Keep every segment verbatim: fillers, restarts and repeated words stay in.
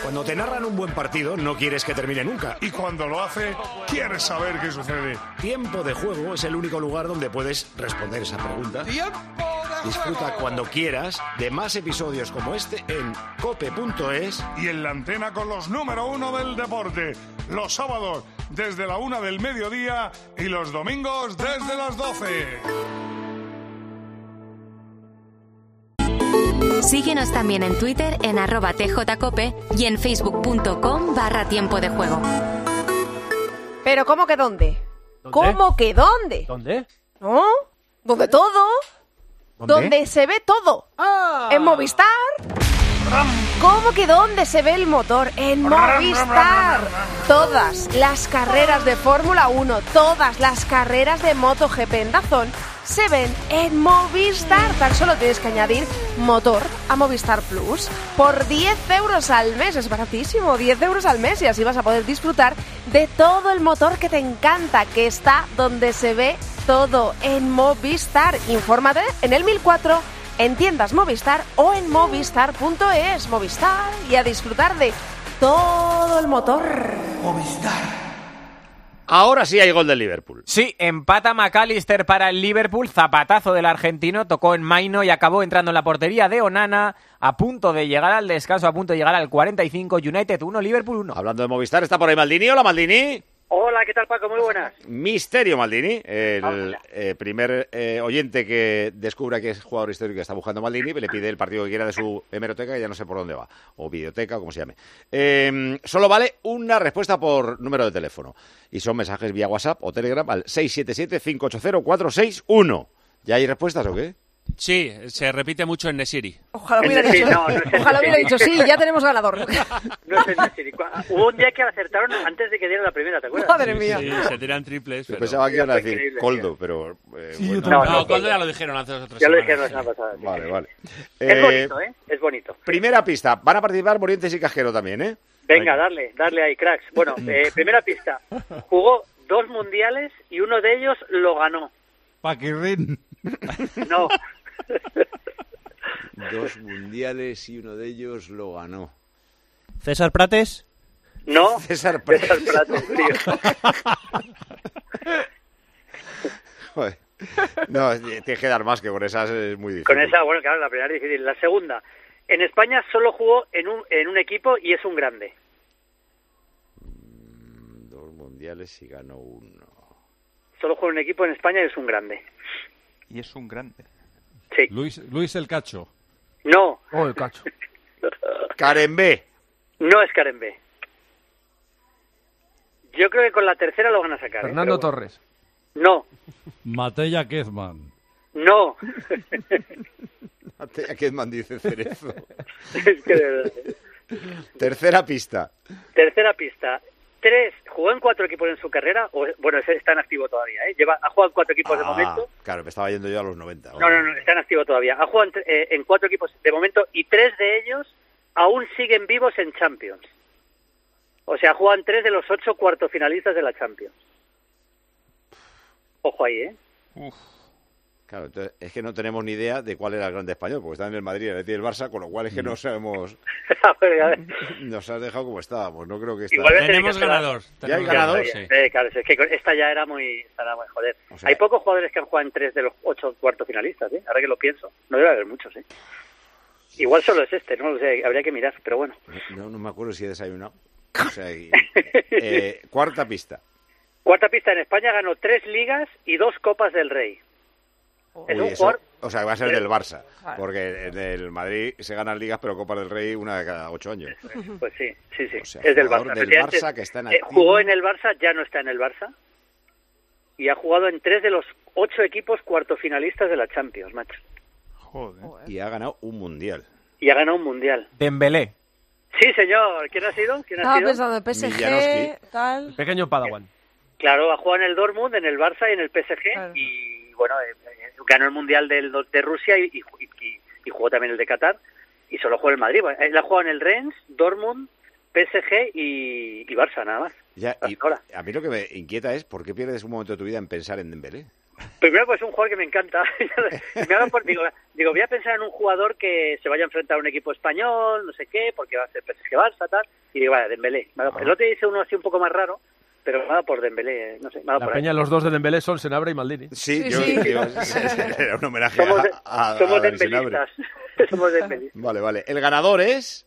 Cuando te narran un buen partido, no quieres que termine nunca. Y cuando lo hace, quieres saber qué sucede. Tiempo de Juego es el único lugar donde puedes responder esa pregunta. ¡Tiempo de Disfruta juego! cuando quieras de más episodios como este en cope punto es. Y en la antena con los número uno del deporte. Los sábados desde la una del mediodía y los domingos desde las doce. Síguenos también en Twitter en arroba tjcope y en facebook.com barra tiempo de juego. Pero ¿cómo que dónde? ¿Dónde? ¿Cómo que dónde? ¿Dónde? ¿No? ¿Dónde todo? ¿Dónde? Donde se ve todo. ¡Ah! ¿En Movistar? ¿Cómo que dónde se ve el motor? En Movistar. Todas las carreras de Fórmula uno, todas las carreras de MotoGP en Dazón se ven en Movistar. Tan solo tienes que añadir motor a Movistar Plus por diez euros al mes. Es baratísimo, diez euros al mes, y así vas a poder disfrutar de todo el motor que te encanta, que está donde se ve todo, en Movistar. Infórmate en el mil cuatro, en tiendas Movistar o en movistar punto es. Movistar, y a disfrutar de todo el motor. Movistar. Ahora sí hay gol del Liverpool. Sí, empata McAllister para el Liverpool, zapatazo del argentino, tocó en Maino y acabó entrando en la portería de Onana, a punto de llegar al descanso, a punto de llegar al cuarenta y cinco. United uno, Liverpool uno. Hablando de Movistar, está por ahí Maldini. Hola, Maldini. Hola, ¿qué tal, Paco? Muy buenas. Misterio Maldini, el Hola. eh, primer eh, oyente que descubra que es jugador histórico que está buscando Maldini, le pide el partido que quiera de su hemeroteca y ya no sé por dónde va, o videoteca, o como se llame. Eh, solo vale una respuesta por número de teléfono, y son mensajes vía WhatsApp o Telegram al seis siete siete, cinco ocho cero, cuatro seis uno. ¿Ya hay respuestas o qué? Sí, se repite mucho en Nesiri. Ojalá hubiera Sí, dicho, no, no es el ojalá hubiera Nesiri. dicho sí, ya tenemos ganador. No es el Nesiri. Hubo un día que acertaron antes de que diera la primera, ¿te acuerdas? Madre mía. Sí, se tiran triples, Yo pero... pensaba que iban a decir Increíble, Coldo, tío. pero eh, Sí, bueno. yo No, No, no, Coldo ya lo dijeron hace otras Ya lo semanas. dijeron la semana pasada. sí. Vale, vale. Es Eh, bonito, ¿eh? Es bonito. Primera pista, van a participar Morientes y Cajero también, ¿eh? Venga, darle, darle ahí, cracks. Bueno, eh, primera pista. Jugó dos mundiales y uno de ellos lo ganó. Paquirrín. No. Dos mundiales y uno de ellos lo ganó. César Prates. No. César César Prates. Prates, tío. Joder. No, tienes que dar más, que con esas es muy difícil. Con esa, bueno, claro, la primera es difícil. La segunda. En España solo jugó en un, en un equipo y es un grande. Dos mundiales y ganó uno. Solo jugó en un equipo en España y es un grande. Y es un grande. Sí. Luis, Luis el Cacho. No. Oh, el cacho. Karen B. No es Karen B. Yo creo que con la tercera lo van a sacar. ¿eh? Fernando Pero bueno. Torres. No. Matella Kezman. No. Matella Kezman dice Cerezo. Es que de verdad. Tercera pista. Tercera pista. Tres. Jugó en cuatro equipos en su carrera. O, bueno, ese está en activo todavía. ¿eh? Lleva, ha jugado en cuatro equipos de Ah, momento. claro, me estaba yendo yo a los noventa. No, no, no, está en activo todavía. Ha jugado en, tre- eh, en cuatro equipos de momento y tres de ellos aún siguen vivos en Champions. O sea, juegan tres de los ocho cuartofinalistas de la Champions. Ojo ahí, ¿eh? Uf. Claro, entonces, es que no tenemos ni idea de cuál era el grande español, porque está en el Madrid, el Betis y el Barça, con lo cual es que no sabemos... A ver, a ver. Nos has dejado como estábamos, no creo que está... Igual me Tenemos tenéis que hacer- ganador. ¿Ya hay tenemos ganador? Sí. Eh, claro, es que con- esta ya era muy... Era muy joder. O sea- Hay pocos jugadores que han jugado en tres de los ocho cuartofinalistas, ¿eh? Ahora que lo pienso. No debe haber muchos, ¿eh? Igual solo es este, no lo sé, habría que mirar, pero bueno. No, no me acuerdo si he desayunado. O sea, y- eh, cuarta pista. Cuarta pista, en España ganó tres ligas y dos Copas del Rey. Es Uy, un eso- jugador... o sea, va a ser del Barça, Claro. porque en el Madrid se ganan ligas, pero Copas del Rey una de cada ocho años. Pues sí, sí, sí. O sea, es del jugador Barça. del Efectivamente, Barça que está en eh, activo. jugó en el Barça, ya no está en el Barça. Y ha jugado en tres de los ocho equipos cuartofinalistas de la Champions, macho. Joder. Y ha ganado un mundial. Y ha ganado un mundial. Dembélé. Sí, señor. ¿Quién ha sido? ¿Quién ha Estaba sido? pensando en P S G, Millanowski. tal. Pequeño Padawan. Claro, ha jugado en el Dortmund, en el Barça y en el P S G. Claro. Y bueno, eh, eh, ganó el mundial del, de Rusia y, y, y- y jugó también el de Qatar. Y solo jugó en el Madrid. Bueno, él ha jugado en el Rennes, Dortmund, P S G y, y Barça, nada más. Ya, y Ahora. a mí lo que me inquieta es por qué pierdes un momento de tu vida en pensar en Dembélé. Primero, pues es un jugador que me encanta. me hago por, digo, digo, voy a pensar en un jugador que se vaya a enfrentar a un equipo español, no sé qué, porque va a ser P S G Barça, tal. Y digo, vaya, Dembélé. Ah. El otro dice uno así un poco más raro, pero me ha dado por Dembélé, no sé. Me ha dado La por peña, ahí. los dos de Dembélé son Senabre y Maldini. Sí, Sí, yo sí. digo, era un homenaje Somos, de, a, a, somos a Dani Senabre. dembelistas. somos dembelistas. Vale, vale. El ganador es...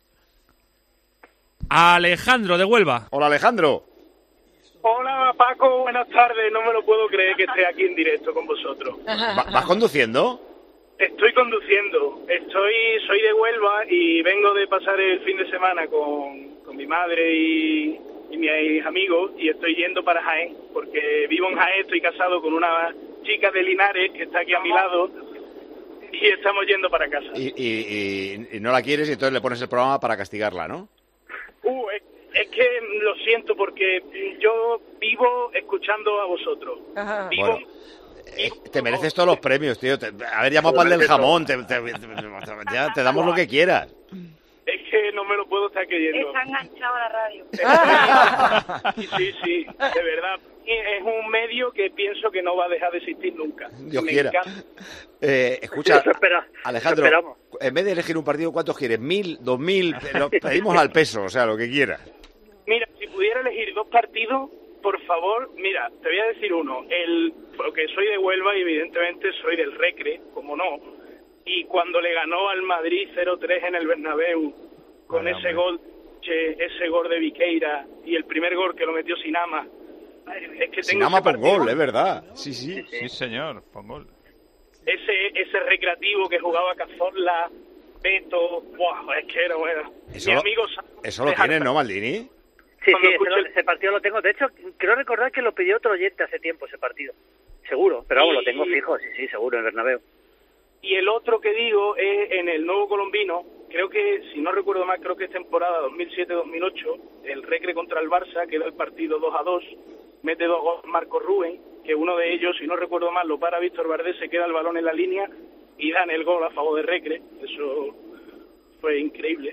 Alejandro de Huelva. Hola, Alejandro. Hola Paco, buenas tardes. No me lo puedo creer que esté aquí en directo con vosotros. ¿Va- ¿Vas conduciendo? Estoy conduciendo. Estoy, soy de Huelva y vengo de pasar el fin de semana con, con mi madre y, y mis amigos y estoy yendo para Jaén porque vivo en Jaén, estoy casado con una chica de Linares que está aquí a mi lado y estamos yendo para casa. Y, y, y, y no la quieres y entonces le pones el programa para castigarla, ¿no? Uh, es, es que lo siento porque yo vivo escuchando a vosotros. Ajá. Vivo... Bueno, eh, te mereces todos los premios, tío. Te, a ver, llama para el del jamón. Te, te, te, ya te damos lo que quieras. Es que no me lo puedo estar creyendo. Está enganchado a la radio. Sí, sí, sí, de verdad. Es un medio que pienso que no va a dejar de existir nunca. Dios Me quiera. encanta. Eh, escucha, Eso espera, Alejandro, eso esperamos. en vez de elegir un partido, ¿cuántos quieres? ¿Mil? ¿Dos mil? Lo pedimos al peso, o sea, lo que quieras. Mira, si pudiera elegir dos partidos, por favor, mira, te voy a decir uno. El, porque soy de Huelva y evidentemente soy del Recre, como no. Y cuando le ganó al Madrid cero tres en el Bernabéu, con Vale, ese hombre. gol, che, ese gol de Viqueira y el primer gol que lo metió Sinama. Es que Sin tengo ama ese por partido- gol, es verdad. Sí, sí. Sí, señor, pon gol. ese ese recreativo que jugaba Cazorla, Beto, ¡buah! Es que era bueno. Eso Mi lo- amigo Eso lo tienes, ¿no, Maldini? Sí, Cuando sí, ese, escucho lo- el- ese partido lo tengo. De hecho, creo recordar que lo pidió otro oyente hace tiempo ese partido. Seguro, pero vamos, Y- lo tengo fijo, sí, sí, seguro, en Bernabéu. Y el otro que digo es en el nuevo colombino, creo que, si no recuerdo mal, creo que es temporada dos mil siete dos mil ocho, el Recre contra el Barça, queda el partido dos a dos, mete dos goles Marco Rubén, que uno de ellos, si no recuerdo mal, lo para Víctor Valdés, se queda el balón en la línea y dan el gol a favor de Recre. Eso fue increíble.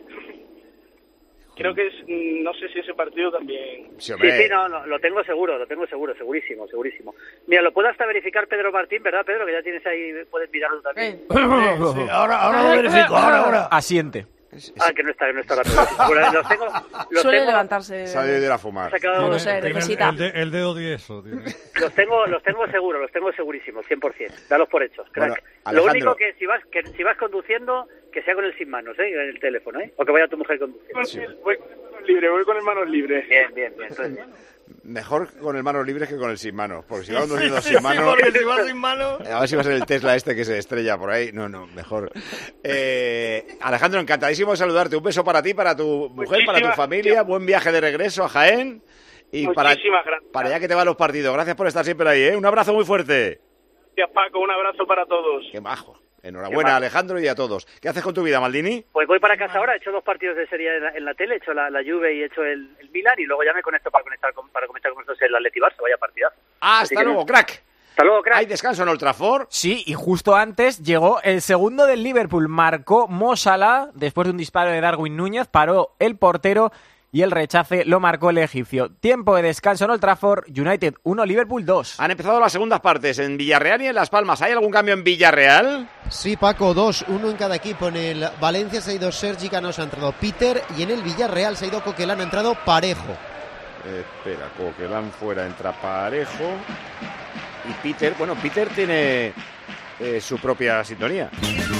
Creo que es, no sé si ese partido también... Sí, Sí, hombre. sí, no, no, lo tengo seguro, lo tengo seguro, segurísimo, segurísimo. Mira, lo puedo hasta verificar Pedro Martín, ¿verdad, Pedro? Que ya tienes ahí, puedes mirarlo también. ahora, ahora lo verifico, ahora, ahora. Asiente. Ah, que no está, no está la Pedro. Bueno, los tengo, los Suele tengo, levantarse. Sale de ir a fumar. sacado- No sé, Tiene el, necesita. el de- el dedo dieso. tiene. los tengo, los tengo seguro, los tengo segurísimos, cien por ciento. Dalos por hechos, crack. Bueno, Lo Alejandro. único que si vas, que si vas conduciendo, que sea con el sin manos, ¿eh? En el teléfono, ¿eh? O que vaya tu mujer conduciendo. Sí. Voy con manos libres, voy con el manos libres. Bien, bien, bien. Entonces, Mejor con el manos libres que con el sin manos. Porque si va conduciendo sin manos... Porque si vas sin mano... A ver si va a ser el Tesla este que se estrella por ahí. No, no, mejor. Eh, Alejandro, encantadísimo de saludarte. Un beso para ti, para tu mujer, para tu Muchísimas familia. gracias. Buen viaje de regreso a Jaén. Y para, Muchísimas gracias. para allá que te van los partidos. Gracias por estar siempre ahí, ¿eh? Un abrazo muy fuerte. Gracias, Paco, un abrazo para todos. Qué majo. Qué Enhorabuena, majo. Alejandro, y a todos. ¿Qué haces con tu vida, Maldini? pues voy para casa ahora, he hecho dos partidos de serie en la, en la tele, he hecho la, la Juve y he hecho el, el Milan y luego ya me conecto para conectar con, para comentar con vosotros el Atleti Barça, vaya partidazo. Ah, Así hasta que luego, no. crack. Hasta luego, crack. Hay descanso en Old Trafford. Sí, y justo antes llegó el segundo del Liverpool. Marcó Mo Salah después de un disparo de Darwin Núñez. Paró el portero y el rechace lo marcó el egipcio. Tiempo de descanso en Old Trafford. United uno, Liverpool dos. Han empezado las segundas partes en Villarreal y en Las Palmas. ¿Hay algún cambio en Villarreal? Sí, Paco, dos, uno en cada equipo. En el Valencia se ha ido Sergi Canós, ha entrado Peter, y en el Villarreal se ha ido Coquelán, ha entrado Parejo. Eh, espera, Coquelán fuera, entra Parejo. Y Peter, bueno, Peter tiene eh, su propia sintonía.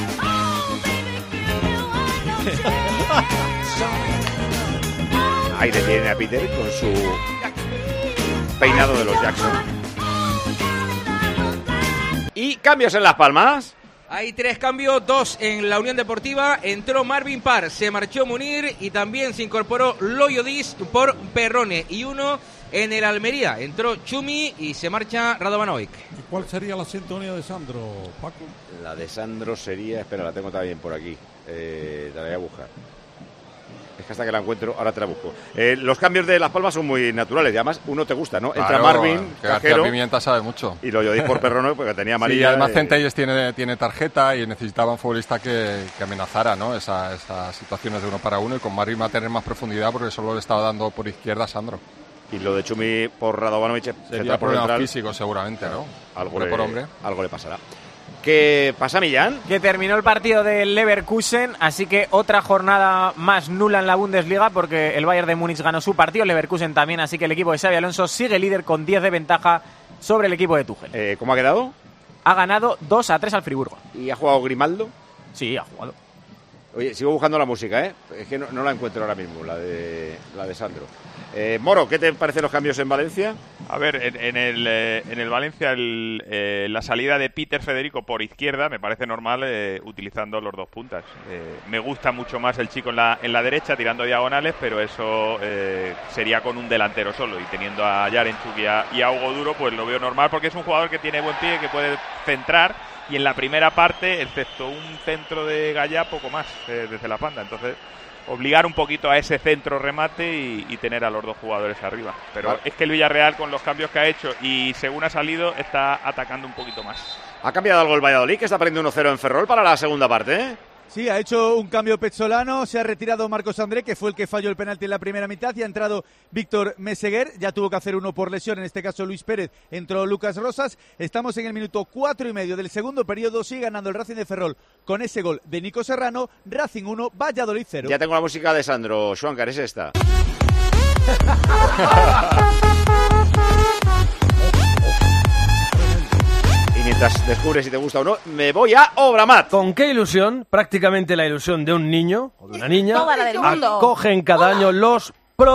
Ahí le tiene a Peter con su peinado de los Jackson. Y cambios en Las Palmas. Hay tres cambios, dos en la Unión Deportiva. Entró Marvin Parr, se marchó Munir y también se incorporó Loyo Diz por Perrone. Y uno en el Almería. Entró Chumi y se marcha Radovanovic. ¿Y cuál sería la sintonía de Sandro, Paco? La de Sandro sería... Espera, la tengo también por aquí. Eh, te la voy a buscar. Es que hasta que la encuentro, ahora te la busco. Eh, los cambios de Las Palmas son muy naturales. Y además, uno te gusta, ¿no? Entra Claro, Marvin, que García Cajero, Pimienta sabe mucho. y lo yo di por Perrono porque tenía amarilla. Sí, además eh, Centelles tiene, tiene tarjeta y necesitaba un futbolista que, que amenazara, ¿no? Esa, esas situaciones de uno para uno, y con Marvin va a tener más profundidad porque solo le estaba dando por izquierda a Sandro. Y lo de Chumi por Radovanovic sería por problema central, físico seguramente, ¿no? Algo hombre le, por hombre. Algo le pasará. ¿Qué pasa, Millán? Que terminó el partido del Leverkusen, así que otra jornada más nula en la Bundesliga porque el Bayern de Múnich ganó su partido, el Leverkusen también, así que el equipo de Xabi Alonso sigue líder con diez de ventaja sobre el equipo de Tuchel. Eh, ¿Cómo ha quedado? Ha ganado dos a tres al Friburgo. ¿Y ha jugado Grimaldo? Sí, ha jugado. Oye, sigo buscando la música, ¿eh? Es que no, no la encuentro ahora mismo, la de la de Sandro. Eh, Moro, ¿qué te parecen los cambios en Valencia? A ver, en, en, el, eh, en el Valencia el, eh, la salida de Peter Federico por izquierda me parece normal eh, utilizando los dos puntas. Eh, me gusta mucho más el chico en la, en la derecha tirando diagonales, pero eso eh, sería con un delantero solo y teniendo a Yarenchuk y a, y a Hugo Duro, pues lo veo normal porque es un jugador que tiene buen pie, que puede centrar y en la primera parte, excepto un centro de Gallá, poco más eh, desde la banda. Entonces, obligar un poquito a ese centro remate y, y tener a los dos jugadores arriba. Pero vale. Es que el Villarreal, con los cambios que ha hecho y según ha salido, está atacando un poquito más. ¿Ha cambiado algo el Valladolid, que está perdiendo uno cero en Ferrol para la segunda parte, eh? Sí, ha hecho un cambio Pezzolano, se ha retirado Marcos André, que fue el que falló el penalti en la primera mitad, y ha entrado Víctor Meseguer, ya tuvo que hacer uno por lesión, en este caso Luis Pérez, entró Lucas Rosas. Estamos en el minuto cuatro y medio del segundo periodo, sigue ganando el Racing de Ferrol con ese gol de Nico Serrano, Racing uno, Valladolid cero. Ya tengo la música de Sandro Schwankar, es esta. Mientras descubres si te gusta o no, me voy a Obramat. ¿Con qué ilusión? Prácticamente la ilusión de un niño o de una niña. Toda la del mundo. Acogen cada año los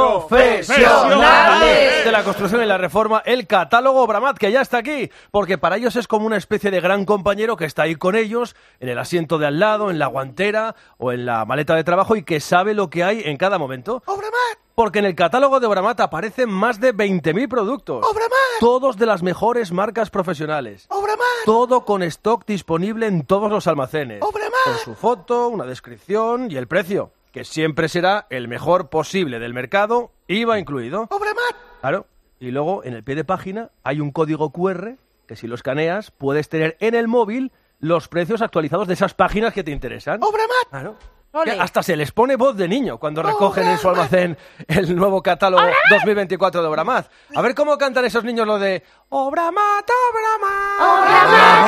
profesionales de la construcción y la reforma el catálogo Obramat, que ya está aquí, porque para ellos es como una especie de gran compañero que está ahí con ellos, en el asiento de al lado, en la guantera o en la maleta de trabajo, y que sabe lo que hay en cada momento. ¡Obramat! Porque en el catálogo de Obramat aparecen más de veinte mil productos. ¡Obramat! Todos de las mejores marcas profesionales. ¡Obramat! Todo con stock disponible en todos los almacenes. ¡Obramat! Con su foto, una descripción y el precio, que siempre será el mejor posible del mercado, I V A incluido. ¡Obramat! Claro. Y luego, en el pie de página, hay un código cu erre que si lo escaneas puedes tener en el móvil los precios actualizados de esas páginas que te interesan. ¡Obramat! Claro. Hasta se les pone voz de niño cuando recogen en su almacén el nuevo catálogo dos mil veinticuatro de Obramat. A ver cómo cantan esos niños lo de Obramat, Obramat, Obramat,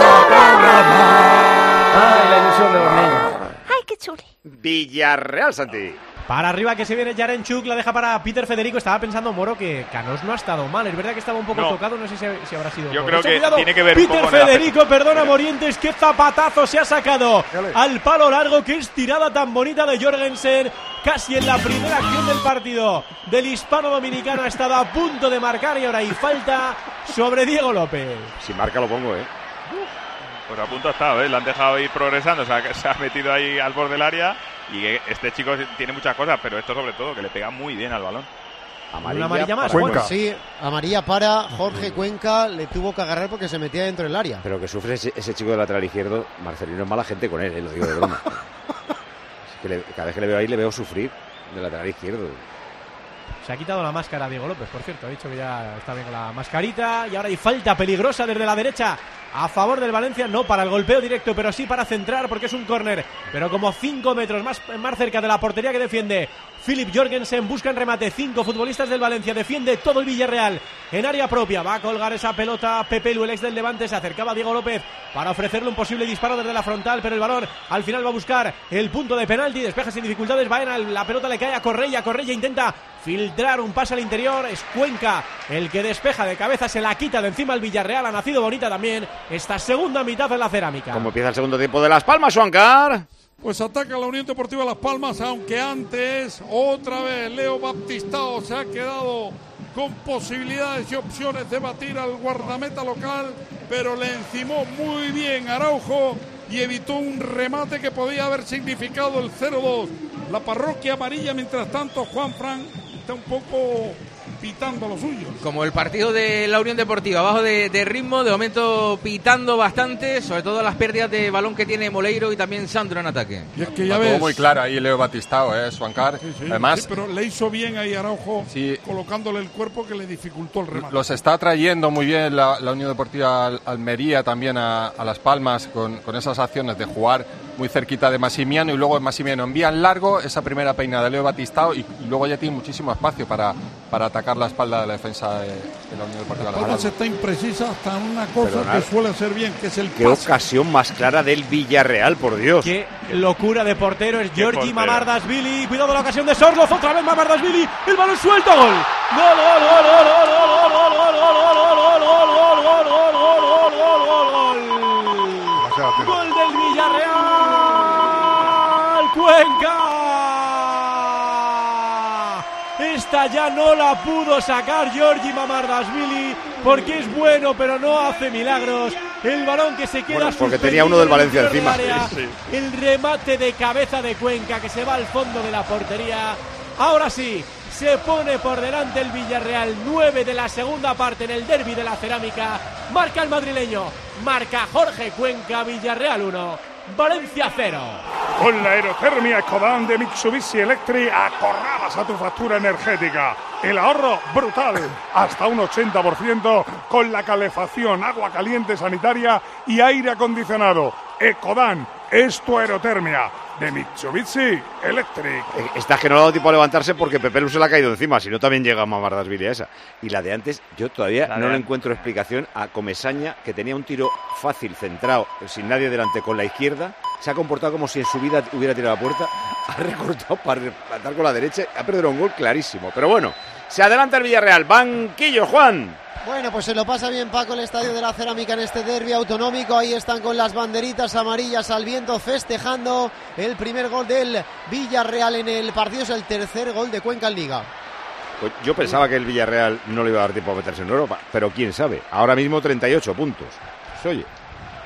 Obramat. Ay, la ilusión de los niños. Ay, qué chuli. Villarreal, Santi. Para arriba que se viene Yarenchuk, la deja para Peter Federico. Estaba pensando, Moro, que Canós no ha estado mal. Es verdad que estaba un poco no. tocado, no sé si, si habrá sido. Yo creo que cuidado. tiene que ver Peter un poco Federico, la... perdona Morientes, qué zapatazo se ha sacado al palo largo. Qué estirada tan bonita de Jorgensen, casi en la primera acción del partido del hispano dominicano. Ha estado a punto de marcar y ahora hay falta sobre Diego López. Si marca lo pongo, eh. Pues a punto ha estado, ¿eh? Le han dejado ir progresando, o sea, que se ha metido ahí al borde del área. Y este chico tiene muchas cosas, pero esto sobre todo, que le pega muy bien al balón. Amarilla, Una amarilla más. Cuenca. Sí, amarilla para Jorge Cuenca, le tuvo que agarrar porque se metía dentro del área. Pero que sufre ese, ese chico de lateral izquierdo, Marcelino es mala gente con él, eh, lo digo de broma. Es que le, cada vez que le veo ahí le veo sufrir de lateral izquierdo. Se ha quitado la máscara Diego López, por cierto, ha dicho que ya está bien con la mascarita. Y ahora hay falta peligrosa desde la derecha a favor del Valencia, no para el golpeo directo, pero sí para centrar, porque es un córner, pero como cinco metros más, más cerca de la portería que defiende Philip Jorgensen. Busca en remate cinco futbolistas del Valencia, defiende todo el Villarreal en área propia. Va a colgar esa pelota Pepelu, el ex del Levante. Se acercaba a Diego López para ofrecerle un posible disparo desde la frontal, pero el balón al final va a buscar el punto de penalti. Despeja sin dificultades, va en la pelota, le cae a Correia. Correia intenta filtrar un pase al interior, es Cuenca el que despeja de cabeza, se la quita de encima el Villarreal. Ha nacido bonita también esta segunda mitad en la cerámica. ¿Cómo empieza el segundo tiempo de Las Palmas, Schwankar? Pues ataca la Unión Deportiva Las Palmas, aunque antes otra vez Leo Baptistao se ha quedado con posibilidades y opciones de batir al guardameta local, pero le encimó muy bien Araujo y evitó un remate que podía haber significado el cero dos. La parroquia amarilla, mientras tanto, Juanfran está un poco pitando lo suyo. Como el partido de la Unión Deportiva, abajo de, de ritmo, de momento pitando bastante, sobre todo las pérdidas de balón que tiene Moleiro y también Sandro en ataque. Y es que ya ves, muy claro ahí Leo Batistao, eh, Schwankar. Sí, sí, Además, sí, pero le hizo bien ahí Araujo, sí, colocándole el cuerpo que le dificultó el remate. Los está trayendo muy bien la, la Unión Deportiva Almería también a, a Las Palmas con, con esas acciones de jugar muy cerquita de Massimiano, y luego Massimiano envía en largo esa primera peinada de Leo Batistao, y, y luego ya tiene muchísimo espacio para, para atacar la espalda de la defensa de, de la Unión Deportiva Las Palmas. Palmas. Está imprecisa hasta en una cosa Perdonad. que suele ser bien, que es el Qué pase. ocasión más clara del Villarreal, por Dios. Qué locura de portero es Giorgi portero. Mamardashvili. Cuidado la ocasión de Sorloth, otra vez Mamardashvili. El balón suelto, gol. Gol, gol, gol, gol, gol, gol, gol, gol, gol, gol, gol, gol, gol, gol, gol, gol, gol, gol, gol. Gol del Villarreal. Cuenca. Esta ya no la pudo sacar Giorgi Mamardashvili porque es bueno pero no hace milagros. El balón que se queda Bueno, porque suspendido tenía uno del en el Valencia interior encima. del área. Sí, sí. El remate de cabeza de Cuenca que se va al fondo de la portería. Ahora sí, se pone por delante el Villarreal. Nueve de la segunda parte en el derbi de la Cerámica. Marca el madrileño, marca Jorge Cuenca. Villarreal uno, Valencia cero. Con la aerotermia Ecodan de Mitsubishi Electric acorralas a tu factura energética. El ahorro brutal, hasta un ochenta por ciento con la calefacción, agua caliente sanitaria y aire acondicionado. Ecodan es tu aerotermia de Mitsubishi Electric. Esta que no le ha dado tiempo a levantarse porque Pepe Lu se le ha caído encima, si no también llega Mamardashvili a esa. Y la de antes, yo todavía La no de le an- encuentro explicación a Comesaña, que tenía un tiro fácil, centrado, sin nadie delante, con la izquierda. Se ha comportado como si en su vida hubiera tirado la puerta. Ha recortado para rematar con la derecha. Ha perdido un gol clarísimo. Pero bueno, se adelanta el Villarreal. Banquillo, Juan. Bueno, pues se lo pasa bien Paco el Estadio de la Cerámica en este derbi autonómico. Ahí están con las banderitas amarillas al viento festejando el primer gol del Villarreal en el partido. Es el tercer gol de Cuenca en Liga. Pues yo pensaba que el Villarreal no le iba a dar tiempo a meterse en Europa, pero quién sabe. Ahora mismo treinta y ocho puntos. Pues oye,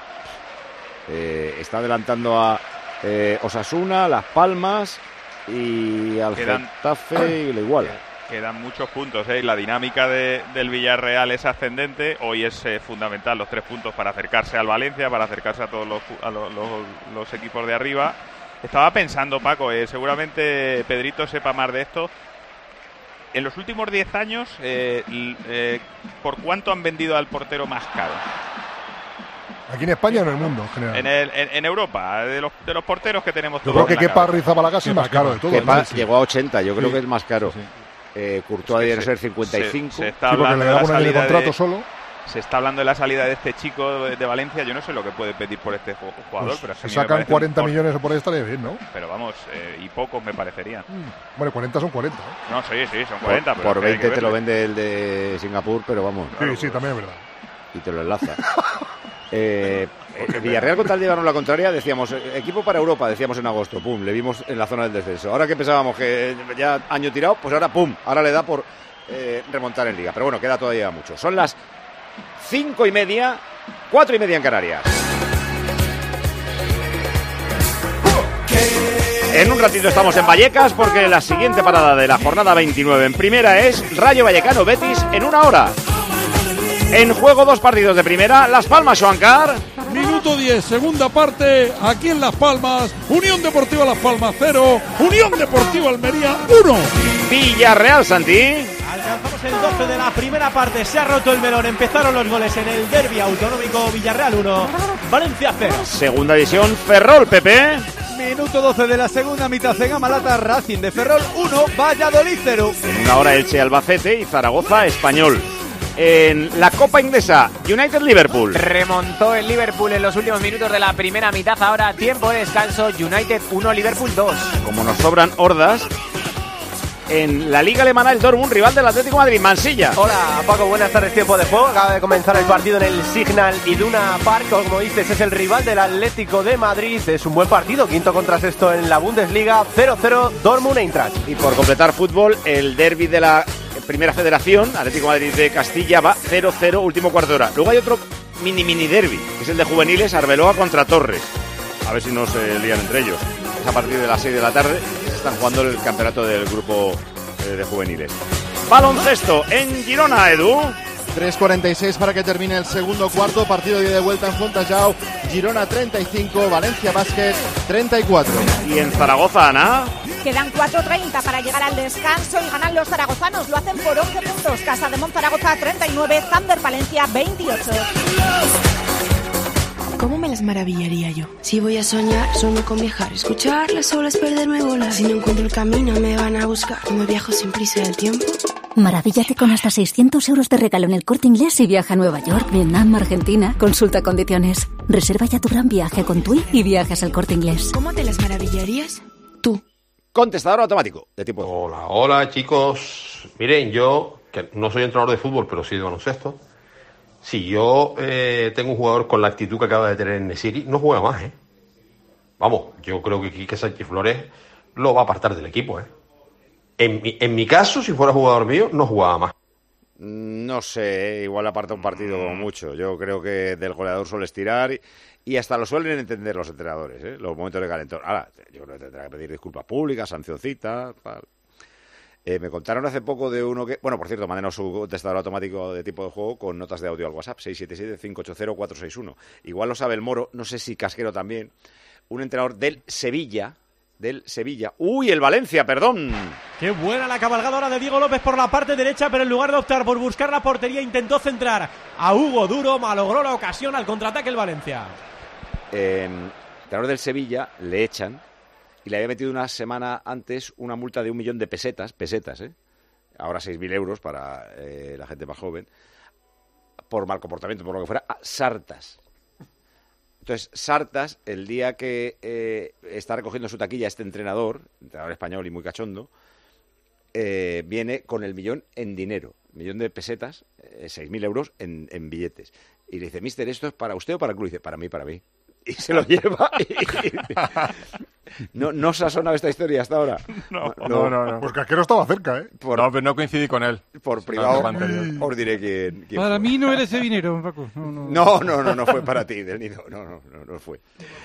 eh, está adelantando a eh, Osasuna, Las Palmas y al Quedan- Getafe y le iguala. Quedan muchos puntos, ¿eh? La dinámica de, del Villarreal es ascendente. Hoy es eh, fundamental los tres puntos para acercarse al Valencia, para acercarse a todos los, a los, los, los equipos de arriba. Estaba pensando, Paco, eh, seguramente Pedrito sepa más de esto. En los últimos diez años, eh, l- eh, ¿por cuánto han vendido al portero más caro? Aquí en España o en el mundo en general. En, el, en, en Europa, de los, de los porteros que tenemos Yo todos creo que en la Kepa cabeza. Arrizabalaga es el más caro de todos. Kepa ¿no? Sí. llegó a ochenta, yo creo Sí. que es más caro. Eh, Courtois Es que debería se- ser cincuenta y cinco. Se, se está Sí, porque hablando le de da la un año de salida contrato de, solo. Se está hablando de la salida de este chico de, de Valencia. Yo no sé lo que puede pedir por este ju- jugador, Pues pero es que a si mí me sacan parece cuarenta un- millones o por ahí estaría bien, ¿no? Pero vamos, eh, y pocos me parecerían. Bueno, cuarenta son cuarenta. ¿eh? No, sí, sí, son Por, cuarenta. pero por es que hay veinte que te lo verle. vende el de Singapur, pero vamos. Sí, sí, también es verdad. Y te lo enlaza. eh, el Villarreal, con tal de llevarnos la contraria, decíamos, eh, equipo para Europa, decíamos en agosto, pum, le vimos en la zona del descenso. Ahora que pensábamos que ya año tirado, pues ahora pum, ahora le da por eh, remontar en Liga. Pero bueno, queda todavía mucho. Son las cinco y media, cuatro y media en Canarias. En un ratito estamos en Vallecas porque la siguiente parada de la jornada veintinueve en primera es Rayo Vallecano Betis en una hora. En juego dos partidos de primera, Las Palmas Xuancar. Minuto diez, segunda parte, aquí en Las Palmas, Unión Deportiva Las Palmas cero, Unión Deportiva Almería uno. Villarreal Santi. Alcanzamos el doce de la primera parte, se ha roto el melón, empezaron los goles en el derbi autonómico. Villarreal uno, Valencia cero. Segunda división, Ferrol Pepe. Minuto doce de la segunda mitad en Amalata, Racing de Ferrol uno, Valladolid cero. En una hora Elche Albacete y Zaragoza Español. En la Copa Inglesa, United Liverpool. Remontó el Liverpool en los últimos minutos de la primera mitad. Ahora tiempo de descanso. United uno, Liverpool dos. Como nos sobran hordas. En la Liga Alemana, el Dortmund, rival del Atlético de Madrid, Mansilla. Hola Paco, buenas tardes, tiempo de juego. Acaba de comenzar el partido en el Signal Iduna Park. Como dices, es el rival del Atlético de Madrid. Es un buen partido, quinto contra sexto en la Bundesliga. cero cero Dortmund Eintracht. Y por completar fútbol, el derbi de la Primera Federación, Atlético de Madrid de Castilla, va cero cero, último cuarto de hora. Luego hay otro mini mini derbi, que es el de juveniles, Arbeloa contra Torres. A ver si no se lían entre ellos. Es a partir de las seis de la tarde, se están jugando el campeonato del grupo eh, de juveniles. Baloncesto en Girona, Edu. tres cuarenta y seis para que termine el segundo cuarto. Partido de ida y vuelta en Fontallao. Girona treinta y cinco, Valencia Basket treinta y cuatro. Y en Zaragoza, Ana. Quedan cuatro treinta para llegar al descanso y ganan los zaragozanos. Lo hacen por once puntos. Casa de Monzaragoza treinta y nueve, Zander Palencia veintiocho. ¿Cómo me las maravillaría yo? Si voy a soñar, sueño con viajar. Escuchar las olas, perderme, volar. Si no encuentro el camino, me van a buscar. Como viajo sin prisa del tiempo. Maravíllate con hasta seiscientos euros de regalo en El Corte Inglés y viaja a Nueva York, Vietnam, Argentina. Consulta condiciones. Reserva ya tu gran viaje con TUI y viajes al Corte Inglés. ¿Cómo te las maravillarías? Tú. Contestador automático de tipo. Hola, hola chicos. Miren, yo, que no soy entrenador de fútbol, pero sí de baloncesto. Si yo eh, tengo un jugador con la actitud que acaba de tener en Nesiri, no juega más, ¿eh? Vamos, yo creo que Quique Sánchez Flores lo va a apartar del equipo, ¿eh? En mi, en mi caso, si fuera jugador mío, no jugaba más. No sé, igual aparta un partido como mucho. Yo creo que del goleador suele estirar y, y hasta lo suelen entender los entrenadores, ¿eh? Los momentos de calentón. Ahora, yo creo que tendrá que pedir disculpas públicas, sancioncita, tal. Eh, me contaron hace poco de uno que... Bueno, por cierto, mándenos su contestador automático de tipo de juego con notas de audio al WhatsApp, seis siete siete, cinco ocho cero, cuatro seis uno. Igual lo sabe el Moro, no sé si Casquero también. Un entrenador del Sevilla... del Sevilla. ¡Uy, el Valencia, perdón! Qué buena la cabalgadora de Diego López por la parte derecha, pero en lugar de optar por buscar la portería, intentó centrar a Hugo Duro, malogró la ocasión al contraataque el Valencia. Eh, el entrenador del Sevilla le echan y le había metido una semana antes una multa de un millón de pesetas, pesetas, ¿eh? Ahora seis mil euros para eh, la gente más joven, por mal comportamiento, por lo que fuera, a Sartas. Entonces, Sartas, el día que eh, está recogiendo su taquilla este entrenador, entrenador español y muy cachondo, eh, viene con el millón en dinero, millón de pesetas, eh, seis mil euros en, en billetes. Y le dice, mister, ¿esto es para usted o para el club? Y dice, para mí, para mí. Y se lo lleva. Y... ¿No, ¿No os ha sonado esta historia hasta ahora? No, no, no. no. Pues Casquero estaba cerca, ¿eh? Por, no, pero no coincidí con él. Por privado, no, os diré quién, quién Para fue. mí no era ese dinero, Paco. No, no, no, no, no, no fue para ti, del nido. No, no, no, no fue.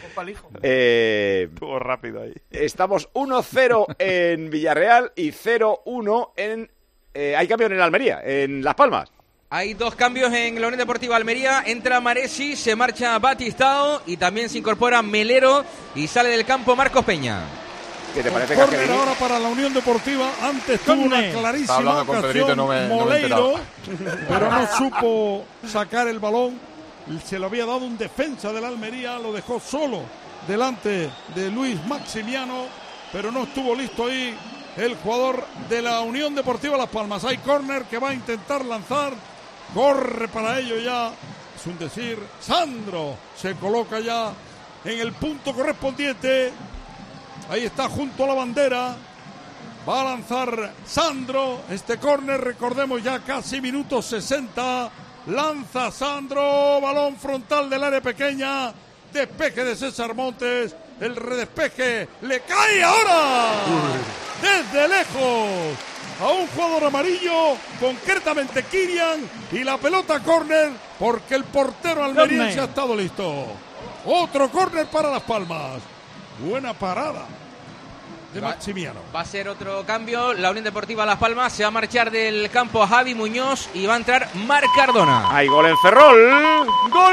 Eh, Estuvo rápido ahí. Estamos uno cero en Villarreal y cero uno en... Eh, hay cambio en Almería, en Las Palmas. Hay dos cambios en la Unión Deportiva Almería. Entra Maresi, se marcha Batistao y también se incorpora Melero y sale del campo Marcos Peña. ¿Qué te parece, Córner Casquerini? ahora para la Unión Deportiva. Antes tuvo una clarísima ocasión no me, Moleiro, no pero no supo sacar el balón. Se lo había dado un defensa del Almería, lo dejó solo delante de Luis Maximiano, pero no estuvo listo ahí el jugador de la Unión Deportiva Las Palmas. Hay córner que va a intentar lanzar. Corre para ello ya, es un decir, Sandro se coloca ya en el punto correspondiente. Ahí está junto a la bandera. Va a lanzar Sandro este córner, recordemos ya casi minuto sesenta. Lanza Sandro, balón frontal del área pequeña. Despeje de César Montes. El redespeje le cae ahora. Desde lejos. A un jugador amarillo, concretamente Kirian, y la pelota córner porque el portero almeriense ha estado listo. Otro córner para Las Palmas. Buena parada de va, Maximiano. Va a ser otro cambio. La Unión Deportiva Las Palmas se va a marchar del campo Javi Muñoz y va a entrar Marc Cardona. Hay gol en Ferrol.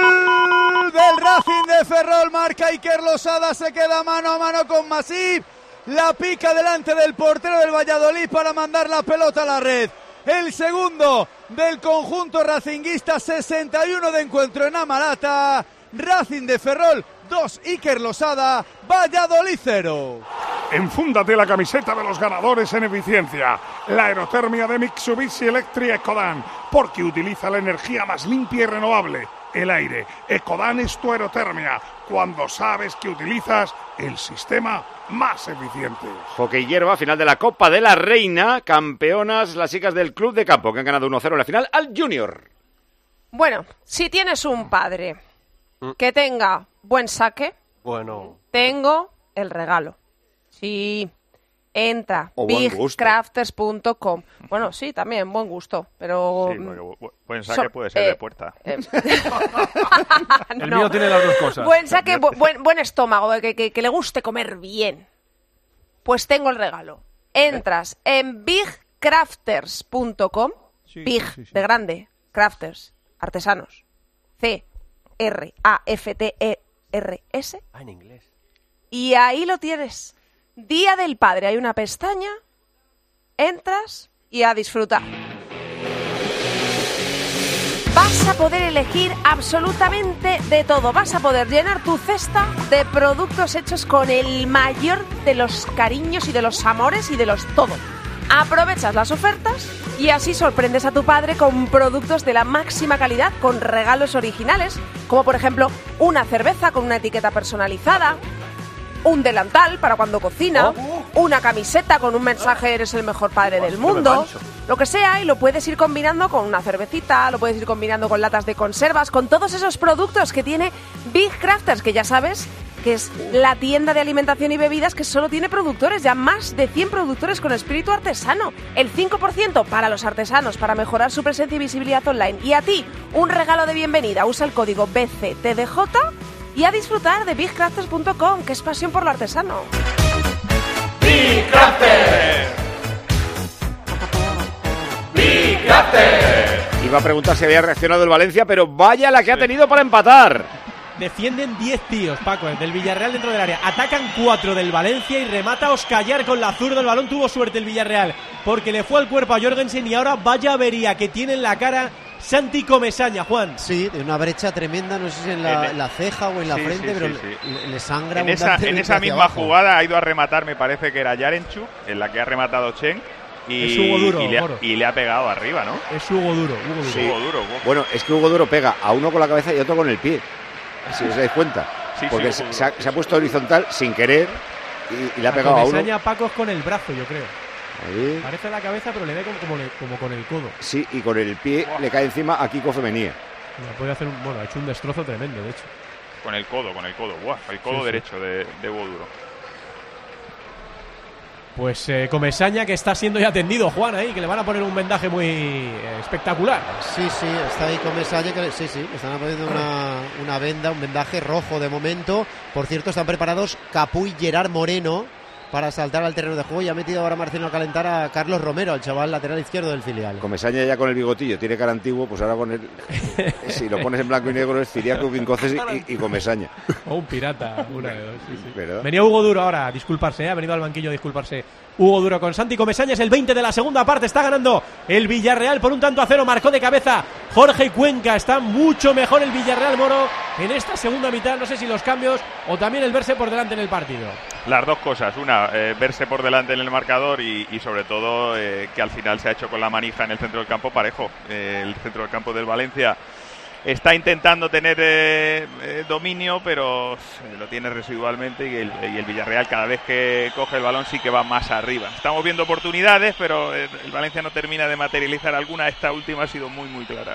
Gol del Racing de Ferrol. Marca Iker Losada. Se queda mano a mano con Masip. La pica delante del portero del Valladolid para mandar la pelota a la red. El segundo del conjunto racinguista, sesenta y uno de encuentro en Amalata. Racing de Ferrol dos, Iker Losada, Valladolid cero. Enfúndate la camiseta de los ganadores en eficiencia. La aerotermia de Mitsubishi Electric Ecodan, porque utiliza la energía más limpia y renovable, el aire. Ecodan es tu aerotermia, cuando sabes que utilizas el sistema más eficiente. Hockey hierba, final de la Copa de la Reina. Campeonas las chicas del Club de Campo, que han ganado uno cero en la final al Junior. Bueno, si tienes un padre que tenga buen saque, bueno, tengo el regalo. Sí, entra, O buen big gusto. crafters punto com. Bueno, sí, también, buen gusto, pero... Sí, porque bu- buen saque So- puede ser eh, de puerta. eh, el no. mío tiene las dos cosas. Buen saque, bu- buen, buen estómago, que, que, que le guste comer bien. Pues tengo el regalo. Entras en big crafters punto com, Sí, big, sí, sí. de grande, crafters, artesanos, C R A F T E R S, Ah, en inglés. y ahí lo tienes. Día del Padre, hay una pestaña, entras y a disfrutar. vas a poder elegir absolutamente de todo. Vas a poder llenar tu cesta de productos hechos con el mayor de los cariños y de los amores y de los todo. Aprovechas las ofertas y así sorprendes a tu padre con productos de la máxima calidad, con regalos originales, como por ejemplo una cerveza con una etiqueta personalizada, un delantal para cuando cocina, oh. una camiseta con un mensaje "eres el mejor padre del mundo", lo que sea, y lo puedes ir combinando con una cervecita, lo puedes ir combinando con latas de conservas, con todos esos productos que tiene Big Crafters, que ya sabes que es la tienda de alimentación y bebidas que solo tiene productores, ya más de cien productores con espíritu artesano. El cinco por ciento para los artesanos, para mejorar su presencia y visibilidad online. Y a ti, un regalo de bienvenida. Usa el código B C T D J y a disfrutar de big crafters punto com, que es pasión por lo artesano. Big Crafters. Big Crafters. Iba a preguntar si había reaccionado el Valencia, pero vaya la que ha tenido para empatar. Defienden diez tíos, Paco, del Villarreal dentro del área. Atacan cuatro del Valencia y remata Oscayar con la zurda. El balón tuvo suerte el Villarreal porque le fue al cuerpo a Jorgensen y ahora vaya avería que tiene en la cara Santi Comesaña, Juan. Sí, de una brecha tremenda, no sé si en la, en la ceja o en la sí, frente, sí, pero sí, sí. Le, le sangra en esa, en esa misma abajo. jugada ha ido a rematar, me parece que era Yarenchuk, en la que ha rematado Chen. Y, es Hugo Duro, y, le ha, Moro. y le ha pegado arriba, ¿no? Es Hugo Duro, Hugo Duro. Sí. Hugo Duro, Hugo. Bueno, es que Hugo Duro pega a uno con la cabeza y a otro con el pie. Si os dais cuenta. Sí, porque sí, se, se, ha, se ha puesto horizontal sin querer y, y le ha pegado a, a uno. Comesaña Paco es con el brazo, yo creo. Ahí. Parece la cabeza, pero le ve como, como, le, como con el codo. Sí, y con el pie wow. le cae encima a Kiko Femenía. No, puede hacer un, bueno, ha hecho un destrozo tremendo, de hecho. Con el codo, con el codo. Buah, el codo sí, derecho sí. de, de Hugo Duro. Pues eh, Comesaña, que está siendo ya atendido, Juan, ahí, que le van a poner un vendaje muy eh, espectacular. Sí, sí, está ahí Comesaña, que sí, sí, le están poniendo una, una venda, un vendaje rojo de momento. Por cierto, están preparados Capú y Gerard Moreno para saltar al terreno de juego y ha metido ahora Marcelo a calentar a Carlos Romero, al chaval lateral izquierdo del filial. Comesaña ya con el bigotillo, tiene cara antiguo, pues ahora con el... si lo pones en blanco y negro es Ciriaco, Quincoces y, y Comesaña. O un pirata, una de dos, sí, sí. Venía Hugo Duro ahora a disculparse, ¿eh? Ha venido al banquillo a disculparse Hugo Duro con Santi Comesaña. Es el veinte de la segunda parte, está ganando el Villarreal por un tanto a cero, marcó de cabeza Jorge Cuenca. Está mucho mejor el Villarreal, Moro, en esta segunda mitad. No sé si los cambios o también el verse por delante en el partido. Las dos cosas, una, eh, verse por delante en el marcador y, y sobre todo eh, que al final se ha hecho con la manija en el centro del campo parejo. Eh, el centro del campo del Valencia está intentando tener eh, eh, dominio, pero lo tiene residualmente y el, y el Villarreal cada vez que coge el balón sí que va más arriba. Estamos viendo oportunidades, pero el, el Valencia no termina de materializar alguna. Esta última ha sido muy, muy clara.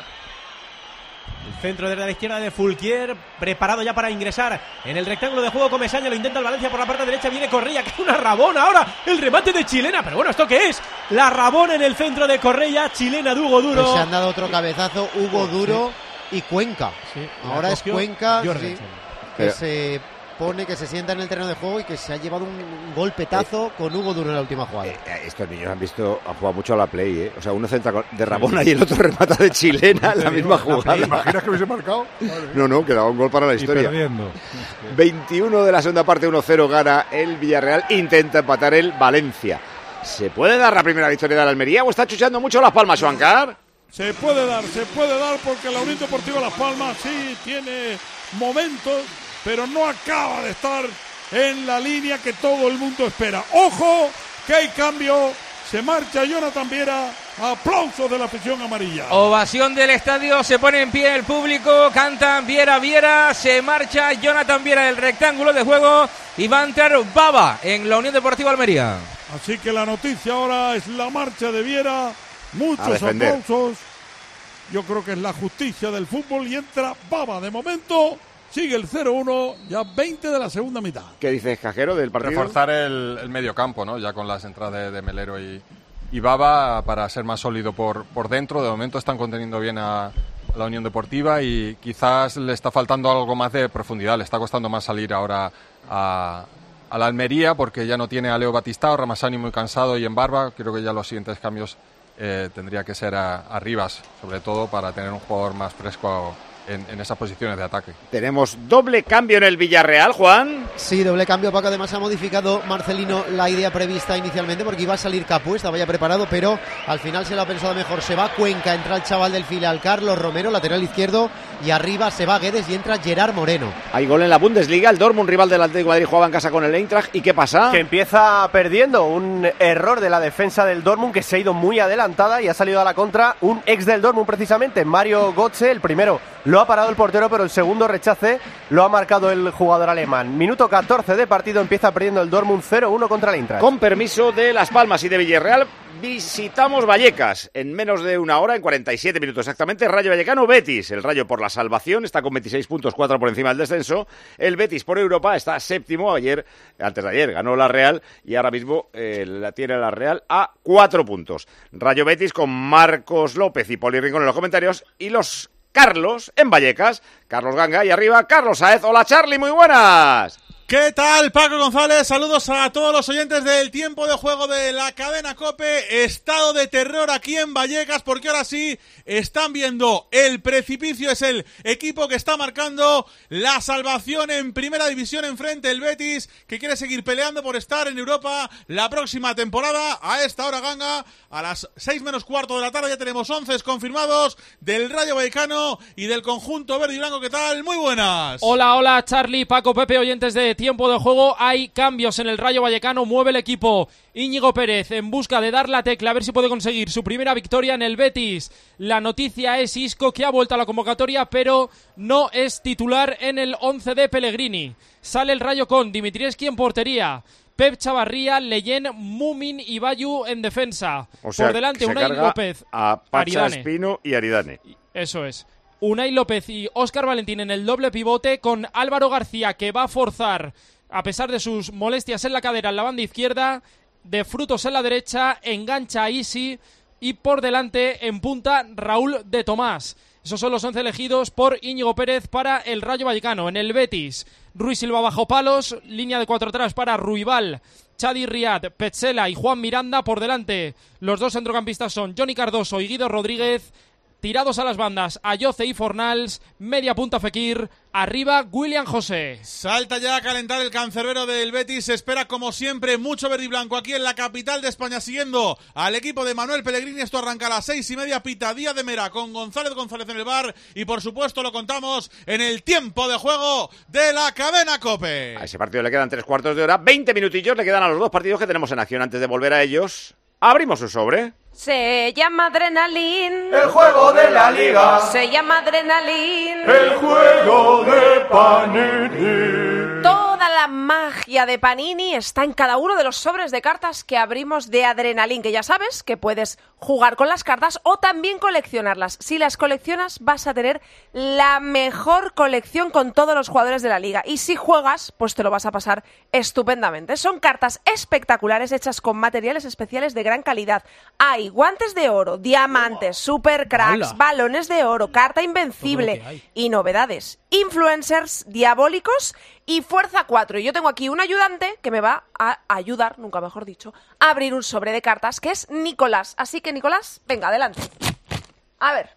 El centro desde la izquierda de Fulquier, preparado ya para ingresar en el rectángulo de juego. Comesaña lo intenta el Valencia por la parte derecha, viene Correia, que es una rabona ahora, el remate de Chilena, pero bueno, ¿esto qué es? La rabona en el centro de Correia, Chilena de Hugo Duro. Pues se han dado otro cabezazo, Hugo Duro sí. y Cuenca. Sí, ahora es Cuenca sí, que pero... se pone, que se sienta en el terreno de juego y que se ha llevado un golpetazo eh, con Hugo Duro en la última jugada. Eh, estos niños han visto, han jugado mucho a la play, ¿eh? O sea, uno centra de Rabona y el otro remata de Chilena en la misma jugada. ¿Te imaginas que hubiese marcado? No, no, quedaba un gol para la historia. Y perdiendo. veintiuno de la segunda parte, uno cero gana el Villarreal, intenta empatar el Valencia. ¿Se puede dar la primera victoria de la Almería o está chuchando mucho Las Palmas, Juancar? Se puede dar, se puede dar porque la Unión Deportiva Las Palmas sí tiene momentos, pero no acaba de estar en la línea que todo el mundo espera. ¡Ojo! Que hay cambio. Se marcha Jonathan Viera. Aplausos de la afición amarilla. Ovación del estadio. Se pone en pie el público. Cantan Viera, Viera. Se marcha Jonathan Viera del rectángulo de juego. Y va a entrar Baba en la Unión Deportiva Almería. Así que la noticia ahora es la marcha de Viera. Muchos aplausos. Yo creo que es la justicia del fútbol. Y entra Baba de momento. Sigue el cero uno, ya veinte de la segunda mitad. ¿Qué dices, Cajero, del partido? Reforzar el, el medio campo, ¿no? Ya con las entradas de, de Melero y, y Baba para ser más sólido por, por dentro. De momento están conteniendo bien a, a la Unión Deportiva y quizás le está faltando algo más de profundidad. Le está costando más salir ahora a, a la Almería porque ya no tiene a Leo Batistao, Ramasani muy cansado y en barba. Creo que ya los siguientes cambios eh, tendría que ser a, a Rivas, sobre todo para tener un jugador más fresco en, en esas posiciones de ataque. Tenemos doble cambio en el Villarreal, Juan. Sí, doble cambio, Paco. Además ha modificado Marcelino la idea prevista inicialmente porque iba a salir Capu, estaba ya preparado, pero al final se lo ha pensado mejor. Se va Cuenca, entra el chaval del filial Carlos Romero, lateral izquierdo, y arriba se va Guedes y entra Gerard Moreno. Hay gol en la Bundesliga, el Dortmund, rival del Atlético de Madrid, jugaba en casa con el Eintracht. ¿Y qué pasa? Que empieza perdiendo, un error de la defensa del Dortmund que se ha ido muy adelantada y ha salido a la contra un ex del Dortmund precisamente, Mario Götze. El primero lo ha parado el portero, pero el segundo rechace lo ha marcado el jugador alemán. Minuto catorce de partido, empieza perdiendo el Dortmund cero uno contra el Eintracht. Con permiso de Las Palmas y de Villarreal, visitamos Vallecas en menos de una hora, en cuarenta y siete minutos exactamente. Rayo Vallecano Betis, el Rayo por la salvación está con veintiséis puntos, cuatro por encima del descenso. El Betis por Europa está séptimo. Ayer, antes de ayer ganó la Real y ahora mismo eh, la tiene la Real a cuatro puntos. Rayo Betis con Marcos López y Poli Rincón en los comentarios, y los Carlos en Vallecas, Carlos Ganga, y arriba Carlos Saez. Hola Charlie, muy buenas. ¿Qué tal, Paco González? Saludos a todos los oyentes del tiempo de juego de la cadena COPE. Estado de terror aquí en Vallecas, porque ahora sí están viendo el precipicio. Es el equipo que está marcando la salvación en primera división enfrente el Betis, que quiere seguir peleando por estar en Europa la próxima temporada. A esta hora, Ganga, a las seis menos cuarto de la tarde ya tenemos once confirmados del Rayo Vallecano y del conjunto verde y blanco. ¿Qué tal? Muy buenas. Hola, hola, Charlie, Paco, Pepe, oyentes de tiempo de juego. Hay cambios en el Rayo Vallecano, mueve el equipo Íñigo Pérez en busca de dar la tecla, a ver si puede conseguir su primera victoria en el Betis. La noticia es Isco, que ha vuelto a la convocatoria, pero no es titular en el once de Pellegrini. Sale el Rayo con Dimitrievski en portería, Pep Chavarría, Leyen, Mumin y Bayu en defensa. O sea, por delante Unai López, a Pacha Aridane. Espino y Aridane. Eso es. Unai López y Óscar Valentín en el doble pivote, con Álvaro García, que va a forzar, a pesar de sus molestias en la cadera, en la banda izquierda, de Frutos en la derecha, engancha a Isi, y por delante, en punta, Raúl de Tomás. Esos son los once elegidos por Íñigo Pérez para el Rayo Vallecano. En el Betis, Ruiz Silva bajo palos, línea de cuatro atrás para Ruibal, Chadi Riad, Petzela y Juan Miranda. Por delante, los dos centrocampistas son Johnny Cardoso y Guido Rodríguez. Tirados a las bandas, Ayoce y Fornals, media punta Fekir, arriba William José. Salta ya a calentar el cancerbero del Betis, se espera como siempre mucho verde y blanco aquí en la capital de España, siguiendo al equipo de Manuel Pellegrini. Esto arranca a las seis y media, pita Día de Mera con González González en el bar, y por supuesto lo contamos en el tiempo de juego de la cadena COPE. A ese partido le quedan tres cuartos de hora, veinte minutillos le quedan a los dos partidos que tenemos en acción. Antes de volver a ellos, abrimos un sobre. Se llama Adrenalin, el juego de la liga. Se llama Adrenalin, el juego de Panini. Toda la magia de Panini está en cada uno de los sobres de cartas que abrimos de Adrenalin, que ya sabes que puedes jugar con las cartas o también coleccionarlas. Si las coleccionas vas a tener la mejor colección con todos los jugadores de la liga, y si juegas, pues te lo vas a pasar estupendamente. Son cartas espectaculares hechas con materiales especiales de gran calidad. Hay guantes de oro, diamantes, super cracks, ¡Hala! balones de oro, carta invencible y novedades, influencers diabólicos y fuerza cuatro. Y yo tengo aquí un ayudante que me va a ayudar, nunca mejor dicho, a abrir un sobre de cartas, que es Nicolás. Así que, Nicolás, venga, adelante. A ver.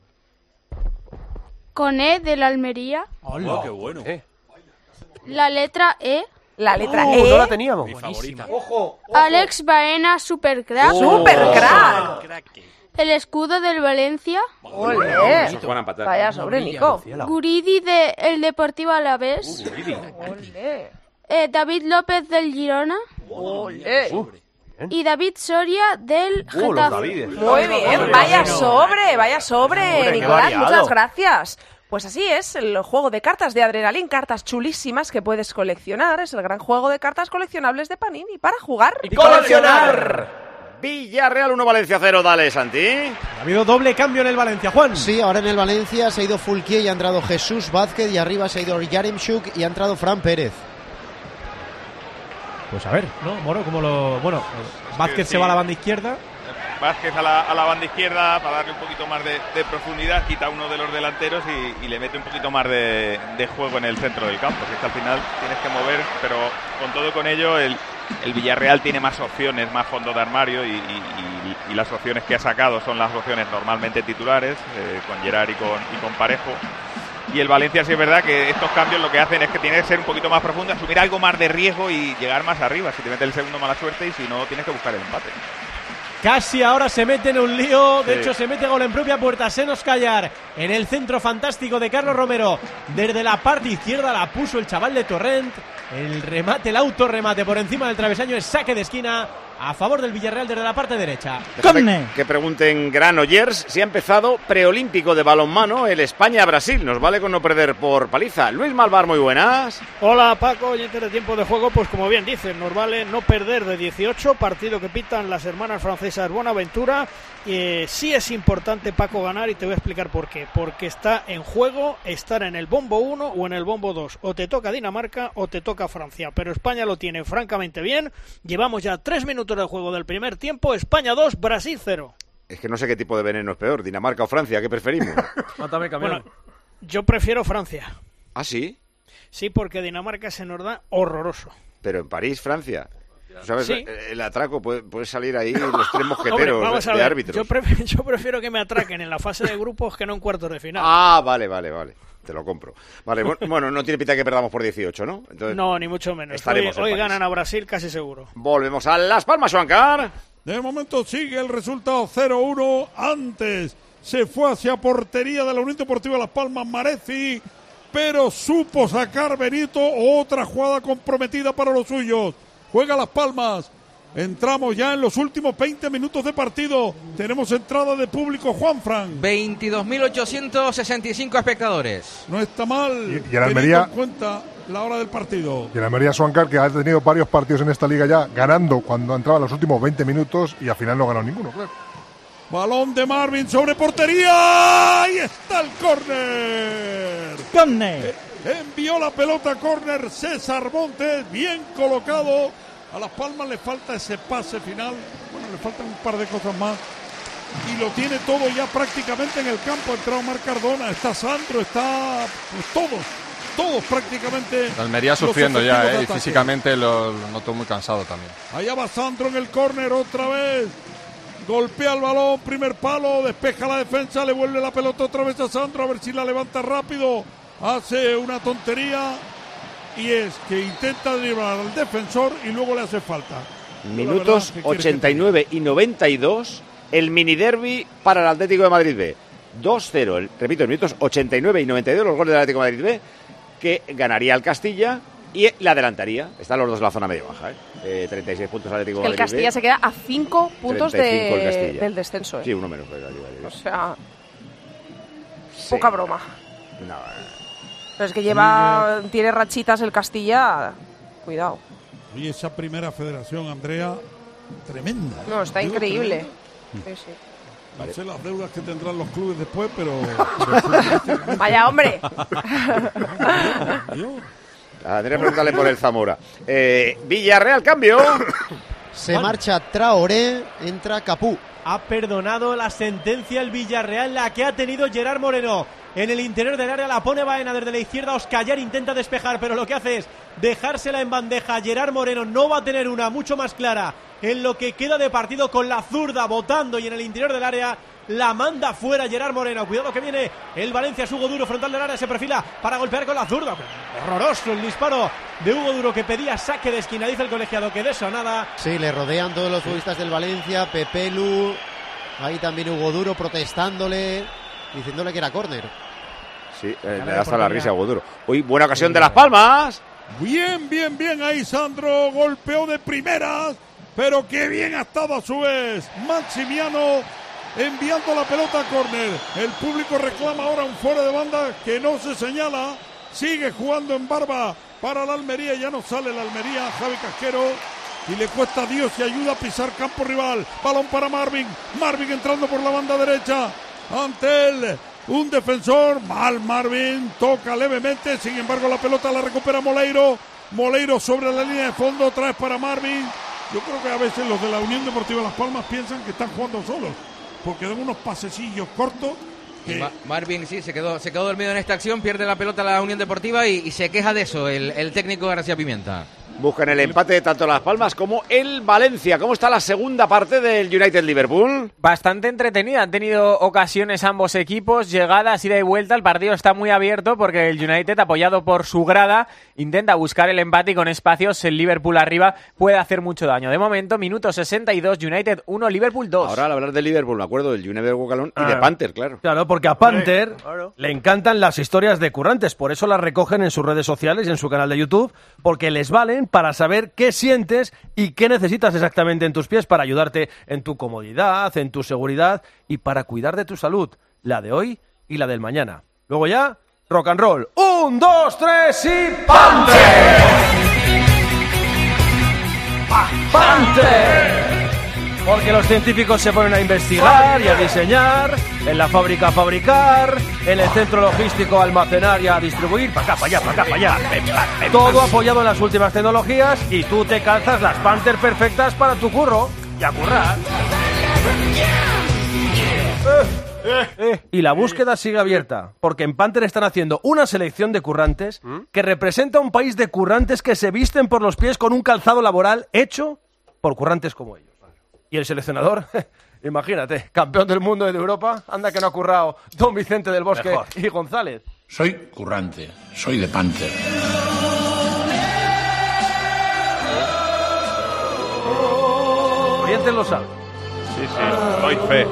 Con E de la Almería. ¡Hola! ¡Qué bueno! Eh. La letra E. La letra Uh, E. no la teníamos. Mi favorita. Ojo, ojo. Alex Baena, Supercrack. Oh. ¡Supercrack! El escudo del Valencia. ¡Olé! Vaya sobre, Nico. Guridi de el Deportivo Alavés. ¡Olé! Eh, David López del Girona. ¡Olé! Y David Soria del Uh, los Getafe. Davides. Muy bien, vaya sobre, vaya sobre, Hombre, qué Nicolás, variado. muchas gracias. Pues así es, el juego de cartas de Adrenalin, cartas chulísimas que puedes coleccionar. Es el gran juego de cartas coleccionables de Panini para jugar y coleccionar. Villarreal uno, Valencia cero, dale, Santi. Ha habido doble cambio en el Valencia, Juan. Sí, ahora en el Valencia se ha ido Fulquier y ha entrado Jesús Vázquez, y arriba se ha ido Yaremchuk y ha entrado Fran Pérez. Pues a ver, ¿no? Moro, como lo... Bueno, Vázquez sí. se va a la banda izquierda. Vázquez a la, a la banda izquierda para darle un poquito más de, de profundidad, quita uno de los delanteros y, y le mete un poquito más de, de juego en el centro del campo. Que es que al final tienes que mover, pero con todo con ello el, el Villarreal tiene más opciones, más fondo de armario, y, y, y, y las opciones que ha sacado son las opciones normalmente titulares, eh, con Gerard y con, y con Parejo. Y el Valencia sí es verdad que estos cambios lo que hacen es que tiene que ser un poquito más profundo, asumir algo más de riesgo y llegar más arriba. Si te mete el segundo, mala suerte, y si no, tienes que buscar el empate. Casi ahora se mete en un lío, de Sí. hecho se mete gol en propia puerta Senos Callar, en el centro fantástico de Carlos Romero, desde la parte izquierda la puso el chaval de Torrent, el remate, el autorremate por encima del travesaño es saque de esquina a favor del Villarreal desde la parte derecha. Déjame que pregunten Granollers si ha empezado preolímpico de balonmano el España-Brasil. Nos vale con no perder por paliza. Luis Malvar, muy buenas. Hola Paco, oyentes de Tiempo de Juego, pues como bien dicen, nos vale no perder de dieciocho, partido que pitan las hermanas francesas Bonaventura. Eh, sí es importante, Paco, ganar, y te voy a explicar por qué. Porque está en juego estar en el bombo uno o en el bombo dos. O te toca Dinamarca o te toca Francia. Pero España lo tiene francamente bien. Llevamos ya tres minutos de juego del primer tiempo. España dos, Brasil cero. Es que no sé qué tipo de veneno es peor, Dinamarca o Francia, ¿qué preferimos? Mátame, Bueno, yo prefiero Francia. ¿Ah, sí? Sí, porque Dinamarca se nos da horroroso. Pero en París, Francia. ¿Tú sabes? Sí. El atraco puede, puede salir ahí los tres Hombre, mosqueteros vamos a de, de ver, árbitros. Yo prefiero, yo prefiero que me atraquen en la fase de grupos que no en cuartos de final. Ah, vale, vale, vale. Te lo compro. Vale, bueno, bueno, no tiene pinta que perdamos por dieciocho, ¿no? Entonces, No, ni mucho menos. Hoy, estaremos en hoy París. ganan a Brasil casi seguro. Volvemos a Las Palmas, Juancar. De momento sigue el resultado cero uno. Antes se fue hacia portería de la Unión Deportiva Las Palmas Marezi, pero supo sacar Benito. Otra jugada comprometida para los suyos. Juega Las Palmas. Entramos ya en los últimos veinte minutos de partido. Tenemos entrada de público, Juanfran. veintidós mil ochocientos sesenta y cinco espectadores. No está mal. Y- y el teniendo Almería- en cuenta la hora del partido. Y el Almería Suancar, que ha tenido varios partidos en esta liga ya, ganando cuando entraba los últimos veinte minutos y al final no ganó ninguno, claro. Balón de Marvin sobre portería. Ahí está el córner. ¡Córner! Envió la pelota a córner César Montes, bien colocado. A Las Palmas le falta ese pase final. Bueno, le faltan un par de cosas más. Y lo tiene todo ya prácticamente en el campo. Ha entrado Marc Cardona, está Sandro, está pues, todos, todos prácticamente. El Almería los sufriendo ya, efectivos de ¿eh? Y ataque. físicamente lo, lo noto muy cansado también. Allá va Sandro en el córner otra vez. Golpea el balón, primer palo, despeja la defensa, le vuelve la pelota otra vez a Sandro, a ver si la levanta rápido. Hace una tontería y es que intenta driblar al defensor y luego le hace falta. Minutos ¿qué quieres ochenta y nueve y noventa y dos, el mini derby para el Atlético de Madrid B. dos cero, el- repito, en minutos ochenta y nueve y noventa y dos los goles del Atlético de Madrid B, que ganaría el Castilla y le adelantaría. Están los dos en la zona medio baja, ¿eh? Eh, treinta y seis puntos Atlético de El Madrid Castilla B. se queda a cinco puntos treinta y cinco el de, Castilla. del descenso. ¿eh? Sí, uno menos. Pero, O sea, poca broma. no, Pero es que lleva, tiene rachitas el Castilla. Cuidado. Y esa primera federación, Andrea, tremenda. No, está Digo, increíble. tremenda. Sí, sí. No sé las deudas que tendrán los clubes después, pero... Vaya hombre. Andrea, pregúntale por el Zamora. Eh, Villarreal, cambio. Se marcha Traoré, entra Capú. Ha perdonado la sentencia el Villarreal, la que ha tenido Gerard Moreno. En el interior del área la pone Baena desde la izquierda. Oscallar intenta despejar, pero lo que hace es dejársela en bandeja. Gerard Moreno no va a tener una mucho más clara en lo que queda de partido, con la zurda botando y en el interior del área la manda fuera Gerard Moreno. Cuidado que viene el Valencia, es Hugo Duro, frontal del área, se perfila para golpear con la zurda. Horroroso el disparo de Hugo Duro, que pedía saque de esquina, dice el colegiado que de eso nada. Sí, le rodean todos los futbolistas del Valencia, Pepelu, ahí también Hugo Duro protestándole, diciéndole que era córner. Sí, eh, le da hasta la risa a Hugo Duro. Uy, buena ocasión de Las Palmas. Bien, bien, bien ahí Sandro, golpeó de primeras, pero qué bien ha estado a su vez Maximiano enviando la pelota a córner. El público reclama ahora un fuera de banda que no se señala, sigue jugando en barba para la Almería, ya no sale la Almería, Javi Casquero, y le cuesta a Dios y ayuda a pisar campo rival. Balón para Marvin, Marvin entrando por la banda derecha, ante él un defensor, mal Marvin, toca levemente, sin embargo la pelota la recupera Moleiro, Moleiro sobre la línea de fondo, otra vez para Marvin. Yo creo que a veces los de la Unión Deportiva Las Palmas piensan que están jugando solos, porque dan unos pasecillos cortos. Y Ma- Marvin sí, se quedó, se quedó dormido en esta acción, pierde la pelota la Unión Deportiva y, y se queja de eso el, el técnico García Pimienta. buscan el empate de tanto Las Palmas como el Valencia. ¿Cómo está la segunda parte del United-Liverpool? Bastante entretenida, han tenido ocasiones ambos equipos, llegadas, ida y vuelta, el partido está muy abierto porque el United, apoyado por su grada, intenta buscar el empate y con espacios el Liverpool arriba puede hacer mucho daño. De momento, minuto sesenta y dos, United uno, Liverpool dos. Ahora al hablar del Liverpool me acuerdo del United Guacalón y Ah. de Panther, claro. Claro, porque a Panther le encantan las historias de currantes, por eso las recogen en sus redes sociales y en su canal de YouTube, porque les valen para saber qué sientes y qué necesitas exactamente en tus pies para ayudarte en tu comodidad, en tu seguridad y para cuidar de tu salud, la de hoy y la del mañana. Luego ya, rock and roll. Un, dos, tres y ¡Panther! ¡Panther! Porque los científicos se ponen a investigar y a diseñar, en la fábrica a fabricar, en el centro logístico a almacenar y a distribuir, para acá, para allá, para acá, para allá. Todo apoyado en las últimas tecnologías y tú te calzas las Panther perfectas para tu curro y a currar. Y la búsqueda sigue abierta, porque en Panther están haciendo una selección de currantes que representa un país de currantes que se visten por los pies con un calzado laboral hecho por currantes como ellos. Y el seleccionador, imagínate, campeón del mundo y de Europa, anda que no ha currado Don Vicente del Bosque Mejor. Y González. Soy currante, soy de Panther. Orientes lo sabe. Sí, sí, doy fe.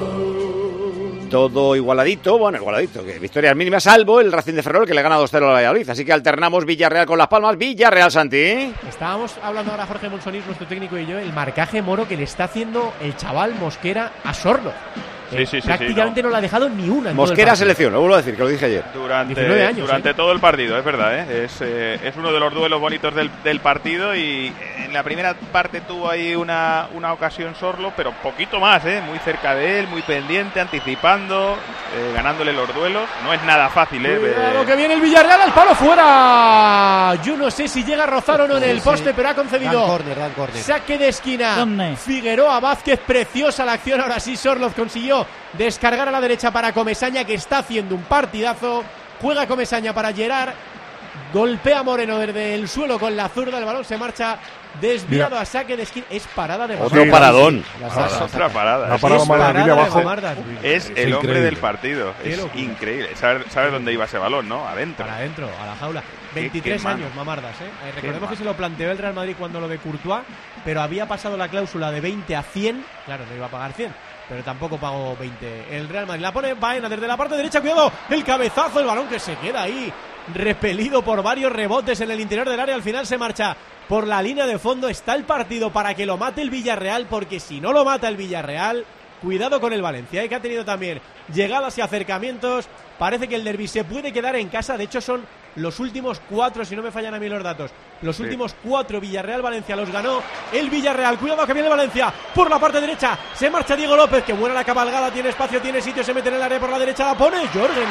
Todo igualadito, bueno, igualadito, que victorias mínimas, salvo el Racing de Ferrol que le gana dos cero al Valladolid. Así que alternamos Villarreal con Las Palmas. Villarreal, Santi. Estábamos hablando ahora Jorge Monsonís, nuestro técnico, y yo, el marcaje moro que le está haciendo el chaval Mosquera a Sorno. Sí, sí, sí, prácticamente sí, no. no. no le ha dejado ni una. En Mosquera selección, lo vuelvo a decir, que lo dije ayer. Durante, años, durante ¿eh? todo el partido, es verdad, ¿eh? Es, eh, es uno de los duelos bonitos del, del partido y en la primera parte tuvo ahí una, una ocasión Sorlo, pero poquito más, ¿eh? Muy cerca de él, muy pendiente, anticipando, eh, ganándole los duelos. No es nada fácil, ¿eh? Cuidado que viene el Villarreal al palo fuera. Yo no sé si llega a rozar o no en el poste, pero ha concedido Dan córner, dan córner. saque de esquina. Figueroa Vázquez, preciosa la acción. Ahora sí, Sorloz consiguió descargar a la derecha para Comesaña, que está haciendo un partidazo. Juega Comesaña para Gerard. Golpea Moreno desde el suelo con la zurda. El balón se marcha desviado Mira. a saque de esquina. Es parada de Otro paradón. Otra, otra parada. La parada Es Maldini parada de abajo. Gomardas. Es el increíble. hombre del partido. Qué Es locura. increíble. ¿Sabes sabe dónde iba ese balón, no? Adentro. Para adentro, a la jaula. Qué- veintitrés qué mano. años, mamardas, ¿eh? Eh, recordemos mano. que se lo planteó el Real Madrid cuando lo de Courtois, pero había pasado la cláusula de veinte a cien. Claro, no iba a pagar cien, pero tampoco pagó veinte. El Real Madrid la pone Baena desde la parte derecha. Cuidado, el cabezazo, el balón que se queda ahí, repelido por varios rebotes en el interior del área. Al final se marcha por la línea de fondo. Está el partido para que lo mate el Villarreal, porque si no lo mata el Villarreal, cuidado con el Valencia, ¿eh? Que ha tenido también llegadas y acercamientos. Parece que el derbi se puede quedar en casa. De hecho, son los últimos cuatro, si no me fallan a mí los datos, los Sí. últimos cuatro Villarreal-Valencia los ganó el Villarreal. Cuidado que viene Valencia por la parte derecha. Se marcha Diego López, que buena la cabalgada, tiene espacio, tiene sitio, se mete en el área por la derecha, la pone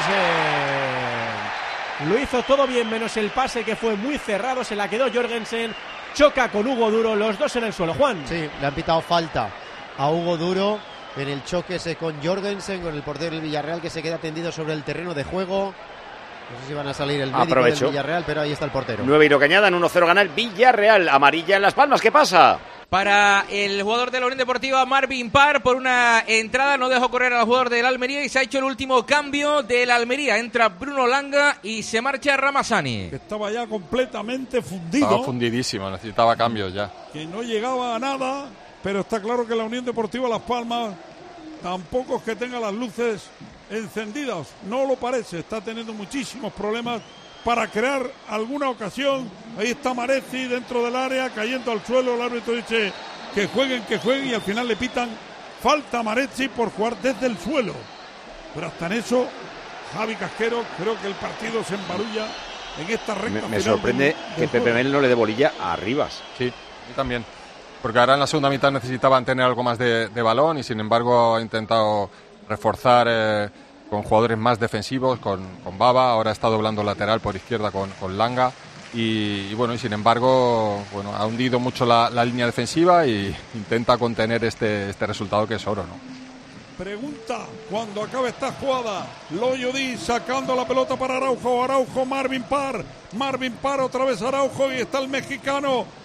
Jorgensen. Lo hizo todo bien, menos el pase que fue muy cerrado, se la quedó Jorgensen. Choca con Hugo Duro, los dos en el suelo. Juan. Sí, le han pitado falta a Hugo Duro en el choque ese con Jorgensen, con el portero del Villarreal que se queda tendido sobre el terreno de juego. No sé si van a salir el médico Aprovecho. del Villarreal, pero ahí está el portero. Nueve Iro Cañada, en uno cero gana el Villarreal. Amarilla en Las Palmas, ¿qué pasa? Para el jugador de la Unión Deportiva, Marvin Parr, por una entrada no dejó correr al jugador del Almería y se ha hecho el último cambio del Almería. Entra Bruno Langa y se marcha Ramazani. Que estaba ya completamente fundido. Estaba fundidísimo, necesitaba cambios ya. Que no llegaba a nada, pero está claro que la Unión Deportiva Las Palmas tampoco es que tenga las luces encendidas, no lo parece, está teniendo muchísimos problemas para crear alguna ocasión. Ahí está Marezzi dentro del área, cayendo al suelo, el árbitro dice que jueguen, que jueguen y al final le pitan falta a Marezzi por jugar desde el suelo. Pero hasta en eso, Javi Casquero, creo que el partido se embarulla en esta recta Me, me final sorprende del- que del Pepe juego. Mel no le dé bolilla a Rivas. Sí, a mí también. Porque ahora en la segunda mitad necesitaban tener algo más de, de balón y sin embargo ha intentado reforzar eh, con jugadores más defensivos, con, con Baba, ahora está doblando lateral por izquierda con, con Langa y, y bueno, y sin embargo bueno, ha hundido mucho la, la línea defensiva y intenta contener este, este resultado que es oro, ¿no? Pregunta, cuando acabe esta jugada, Loyo Di sacando la pelota para Araujo, Araujo, Marvin Parr, Marvin Parr otra vez Araujo y está el mexicano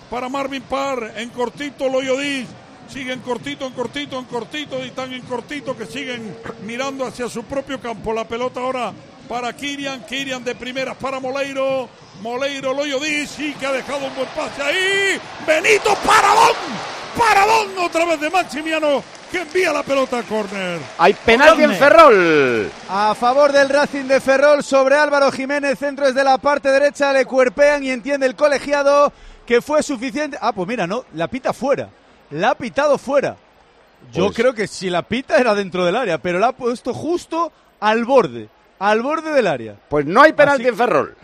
para Marvin Parr, en cortito Loyodis, siguen cortito, en cortito, en cortito y tan en cortito que siguen mirando hacia su propio campo. La pelota ahora para Kirian, Kirian de primeras para Moleiro, Moleiro Loyodis y que ha dejado un buen pase ahí, Benito, paradón, paradón otra vez de Maximiano que envía la pelota a córner. Hay penalti en Ferrol. A favor del Racing de Ferrol sobre Álvaro Jiménez, centro desde la parte derecha, le cuerpean y entiende el colegiado que fue suficiente. Ah, pues mira, no, la pita fuera, la ha pitado fuera. Yo Pues- creo que si la pita era dentro del área, pero la ha puesto justo al borde, al borde del área. Pues no hay penalti Así- en Ferrol.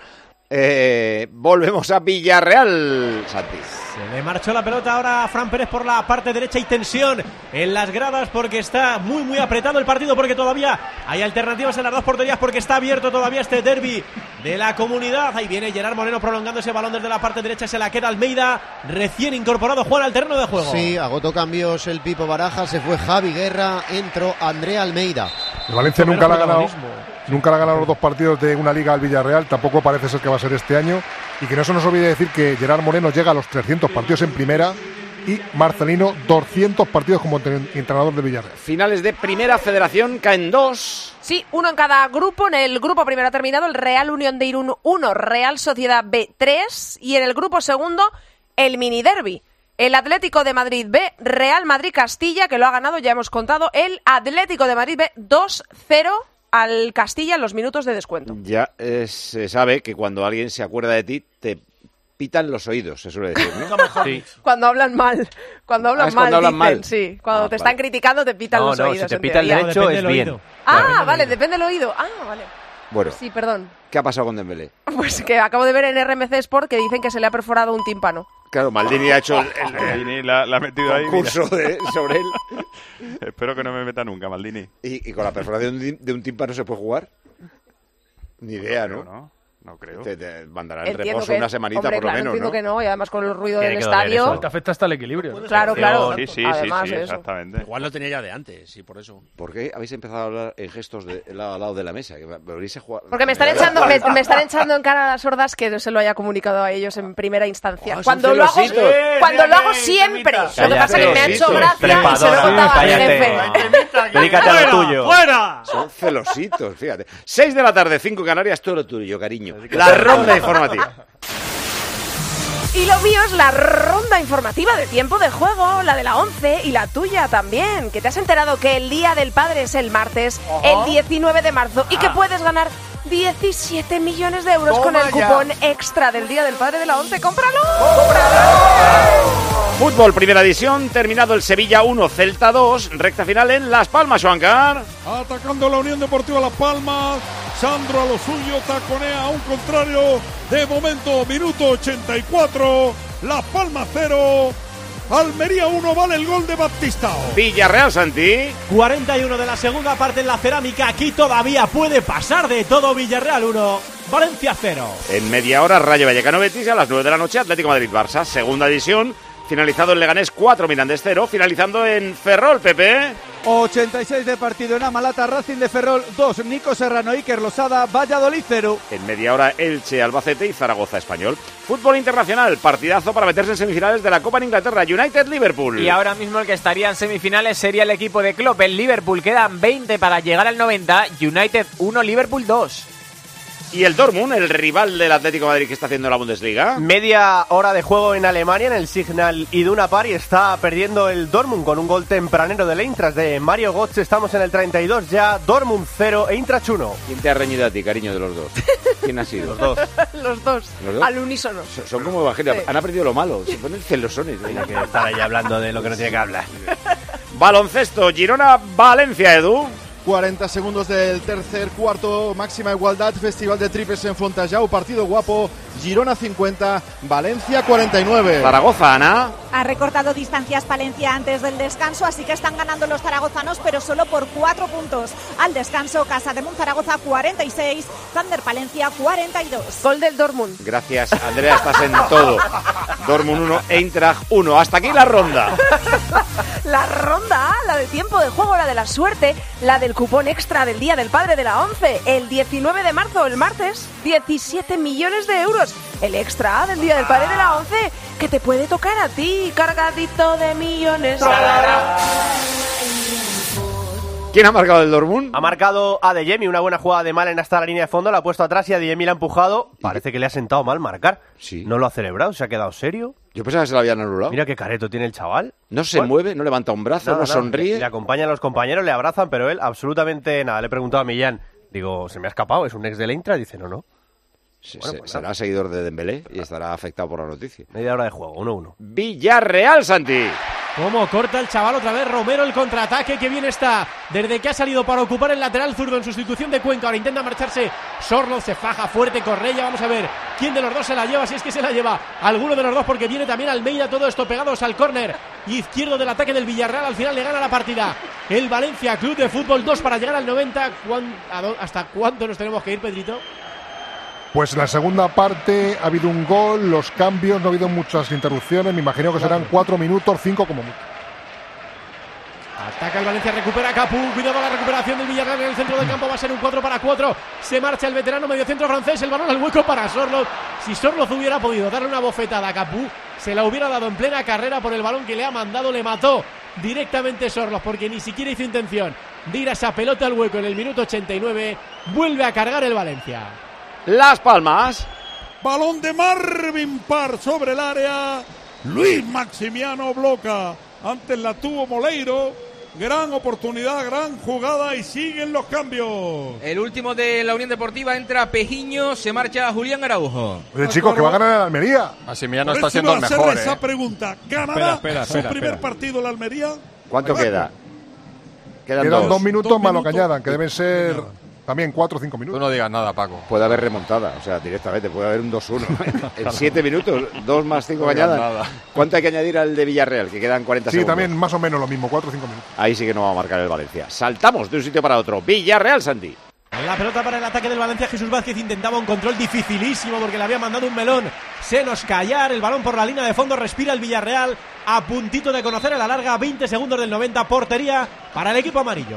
Eh, volvemos a Villarreal, Santi. Se le marchó la pelota ahora a Fran Pérez por la parte derecha y tensión en las gradas porque está muy muy apretado el partido, porque todavía hay alternativas en las dos porterías, porque está abierto todavía este derbi de la comunidad. Ahí viene Gerard Moreno prolongando ese balón desde la parte derecha, se la queda Almeida, recién incorporado Juan al terreno de juego. Sí, agotó cambios el Pipo Baraja, se fue Javi Guerra, entró Andrea Almeida. El Valencia nunca le ha ganado, nunca le ha ganado los dos partidos de una liga al Villarreal, tampoco parece ser que va a ser este año. Y que no se nos olvide decir que Gerard Moreno llega a los trescientos partidos en primera y Marcelino doscientos partidos como entren- entrenador de Villarreal. Finales de Primera Federación caen dos. Sí, uno en cada grupo. En el grupo primero ha terminado el Real Unión de Irún uno, Real Sociedad B tres. Y en el grupo segundo, el mini derbi. El Atlético de Madrid B, Real Madrid Castilla, que lo ha ganado, ya hemos contado, el Atlético de Madrid B dos cero al Castilla en los minutos de descuento. Ya eh, se sabe que cuando alguien se acuerda de ti, te pitan los oídos, se suele decir, ¿no? Sí. Cuando hablan mal, cuando hablan Ah, es mal, cuando hablan dicen, mal. sí. Cuando Ah, te vale. están criticando te pitan No, los no, oídos. si te en pita el teoría. derecho es bien. Ah, vale, depende del oído. Ah, vale. Bueno, Sí, perdón. ¿qué ha pasado con Dembélé? Pues que acabo de ver en R M C Sport que dicen que se le ha perforado un tímpano. Claro, Maldini ha hecho el, el- el Maldini la, la ha metido ahí. concurso mira. de- sobre él. Espero que no me meta nunca, Maldini. ¿Y, y con la perforación de un- de un tímpano se puede jugar? Ni idea, ¿no? No, no creo. Te, te mandarán en Entiendo reposo que, una semanita hombre, por lo claro, menos, entiendo ¿no? que no, y además con el ruido Tiene del que doler estadio. eso. Te afecta hasta el equilibrio. Claro, claro. Sí, sí, Además sí, sí, de eso. exactamente. Igual lo tenía ya de antes, y por eso. ¿Por qué habéis empezado a hablar en gestos de lado a lado de la mesa? Que me- me habréis jugado- Porque me están echando, me, me están echando en cara a las sordas que no se lo haya comunicado a ellos en primera instancia. Ah, son cuando lo hago, celositos. cuando lo hago siempre. Lo que pasa es que me ha hecho gracia y se lo he contado a mi jefe. Dedícate a lo tuyo. ¡Fuera! Son celositos, fíjate. Seis de la tarde, cinco Canarias, todo lo tuyo, cariño. La ronda informativa. Y lo mío es la ronda informativa de tiempo de juego, la de la once y la tuya también. Que te has enterado que el Día del Padre es el martes, el diecinueve de marzo, y que puedes ganar diecisiete millones de euros con Toma el ya. cupón extra del Día del Padre de la once. ¡Cómpralo! Fútbol, primera división, terminado el Sevilla uno, Celta dos, recta final en Las Palmas, Joancar. Atacando la Unión Deportiva Las Palmas, Sandro a lo suyo, taconea a un contrario. De momento, minuto ochenta y cuatro, Las Palmas cero, Almería uno, vale el gol de Baptistao. Villarreal, Santi. cuarenta y uno de la segunda parte en la cerámica. Aquí todavía puede pasar de todo. Villarreal uno, Valencia cero. En media hora, Rayo Vallecano Betis, a las nueve de la noche, Atlético Madrid-Barça, segunda división. Finalizado en Leganés cuatro, Mirandés cero, finalizando en Ferrol, Pepe. ochenta y seis de partido en Amalata, Racing de Ferrol dos, Nico Serrano, Iker Losada, Valladolid cero. En media hora, Elche, Albacete y Zaragoza Español. Fútbol internacional, partidazo para meterse en semifinales de la Copa en Inglaterra, United-Liverpool. Y ahora mismo el que estaría en semifinales sería el equipo de Klopp, el Liverpool. Quedan veinte para llegar al noventa, United uno, Liverpool dos. Y el Dortmund, el rival del Atlético de Madrid que está haciendo la Bundesliga. Media hora de juego en Alemania en el Signal Iduna Park y está perdiendo el Dortmund con un gol tempranero del Eintracht de Mario Götze. Estamos en el treinta y dos ya, Dortmund cero, Eintracht uno. ¿Quién te ha reñido a ti, cariño, de los dos? ¿Quién ha sido? Los dos. Los dos, ¿Los dos? al unísono. Son, son como Evangelio, Sí. han aprendido lo malo, se ponen celosones. Tiene que estar ahí hablando de lo que no tiene que hablar. Baloncesto, Girona-Valencia, Edu. cuarenta segundos del tercer cuarto, máxima igualdad, festival de triples en Fontajau, partido guapo, Girona cincuenta, Valencia cuarenta y nueve. Zaragoza, Ana. Ha recortado distancias Palencia antes del descanso, así que están ganando los zaragozanos, pero solo por cuatro puntos. Al descanso, Casa de Zaragoza cuarenta y seis, Thunder Palencia cuarenta y dos. Gol del Dortmund. Gracias, Andrea, estás en todo. Dortmund uno, Eintracht uno. Hasta aquí la ronda. La ronda A, la de tiempo de juego, la de la suerte, la del cupón extra del Día del Padre de la once, el diecinueve de marzo, el martes, diecisiete millones de euros. el extra del Día del Padre de la once, que te puede tocar a ti, cargadito de millones. ¿Quién ha marcado el Dortmund? Ha marcado Adeyemi, una buena jugada de Malen hasta la línea de fondo, la ha puesto atrás y Adeyemi la ha empujado. Parece que le ha sentado mal marcar. Sí. No lo ha celebrado, se ha quedado serio. Yo pensaba que se lo habían anulado. Mira qué careto tiene el chaval. No se Bueno. mueve, no levanta un brazo, Nada, no nada. sonríe. Le, le acompañan los compañeros, le abrazan, pero él absolutamente nada. Le he preguntado a Millán, digo, ¿se me ha escapado? ¿Es un ex del Eintracht? Dice, no, no. Se- Bueno, se- pues será seguidor de Dembélé y estará afectado por la noticia. Media hora de juego, uno uno. Villarreal, Santi. Cómo corta el chaval otra vez Romero, el contraataque, que bien está desde que ha salido para ocupar el lateral zurdo en sustitución de Cuenca. Ahora intenta marcharse Sorlo, se faja fuerte Correia. Vamos a ver quién de los dos se la lleva, si es que se la lleva alguno de los dos, porque viene también Almeida. Todo esto pegados al córner izquierdo del ataque del Villarreal. Al final le gana la partida el Valencia Club de Fútbol. Dos para llegar al noventa. ¿Cuán- a do- ¿Hasta cuánto nos tenemos que ir, Pedrito? Pues en la segunda parte ha habido un gol, los cambios, no ha habido muchas interrupciones, me imagino que serán cuatro minutos, cinco como mucho. Ataca el Valencia, recupera Capú. Cuidado la recuperación del Villarreal en el centro del campo. Va a ser un cuatro para cuatro. Se marcha el veterano mediocentro francés. El balón al hueco para Sorloth. Si Sorloth hubiera podido darle una bofetada a Capú, se la hubiera dado en plena carrera por el balón que le ha mandado. Le mató directamente Sorloth, porque ni siquiera hizo intención de ir a esa pelota al hueco en el minuto ochenta y nueve. Vuelve a cargar el Valencia. Las Palmas. Balón de Marvin Parr sobre el área. Luis Maximiano bloca. Antes la tuvo Moleiro. Gran oportunidad, gran jugada y siguen los cambios. El último de la Unión Deportiva, entra Pejiño, se marcha Julián Araujo. Oye, chicos, que va a ganar el Almería. Maximiano Por está eso siendo iba el a hacer mejor, esa ¿eh? pregunta. ¿Ganará Espera, espera, su espera, primer espera. partido la Almería? ¿Cuánto queda? Quedan, Quedan dos. dos minutos Dos más lo que minutos. añadan, que deben ser también cuatro o cinco Tú minutos. no digas nada, Paco. Puede haber remontada, o sea, directamente, puede haber un dos uno. En siete minutos, dos más cinco que No digas añadan. nada. ¿Cuánto hay que añadir al de Villarreal? Que quedan cuarenta Sí, segundos. también más o menos lo mismo, cuatro o cinco minutos. Ahí sí que no va a marcar el Valencia. Saltamos de un sitio para otro. Villarreal, Santi. La pelota para el ataque del Valencia. Jesús Vázquez intentaba un control dificilísimo porque le había mandado un melón. Se nos callar el balón por la línea de fondo. Respira el Villarreal a puntito de conocer a la larga. veinte segundos del noventa. Portería para el equipo amarillo.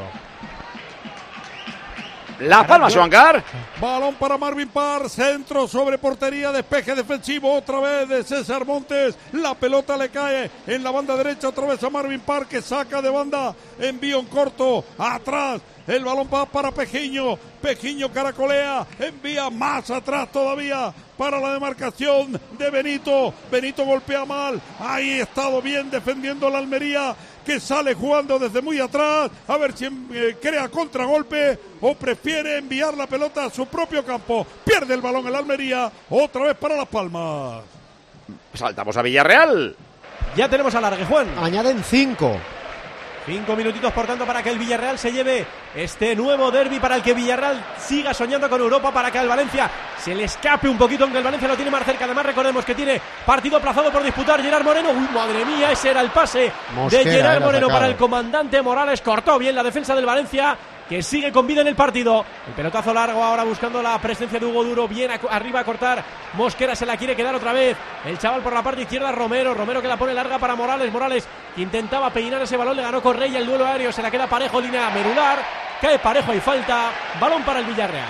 Las Palmas, Juancar. Balón para Marvin Parr, centro sobre portería, despeje defensivo otra vez de César Montes. La pelota le cae en la banda derecha otra vez a Marvin Parr, que saca de banda, envío en corto, atrás. El balón va para Pejiño, Pejiño caracolea, envía más atrás todavía para la demarcación de Benito. Benito golpea mal, ahí ha estado bien defendiendo la Almería, que sale jugando desde muy atrás, a ver si eh, crea contragolpe o prefiere enviar la pelota a su propio campo. Pierde el balón el Almería, otra vez para Las Palmas. Saltamos a Villarreal. Ya tenemos alargue, Juan. Añaden cinco. Cinco minutitos, por tanto, para que el Villarreal se lleve este nuevo derbi, para el que Villarreal siga soñando con Europa, para que al Valencia se le escape un poquito, aunque el Valencia lo tiene más cerca. Además, recordemos que tiene partido aplazado por disputar Gerard Moreno. Uy, madre mía, ese era el pase Mosquera, de Gerard era Moreno atacado. para el comandante Morales. Cortó bien la defensa del Valencia, que sigue con vida en el partido. El pelotazo largo ahora buscando la presencia de Hugo Duro. Bien a- arriba a cortar. Mosquera se la quiere quedar otra vez. El chaval por la parte izquierda, Romero. Romero que la pone larga para Morales. Morales que intentaba peinar ese balón. Le ganó Correia el duelo aéreo. Se la queda Parejo, línea medular. Cae Parejo y falta. Balón para el Villarreal.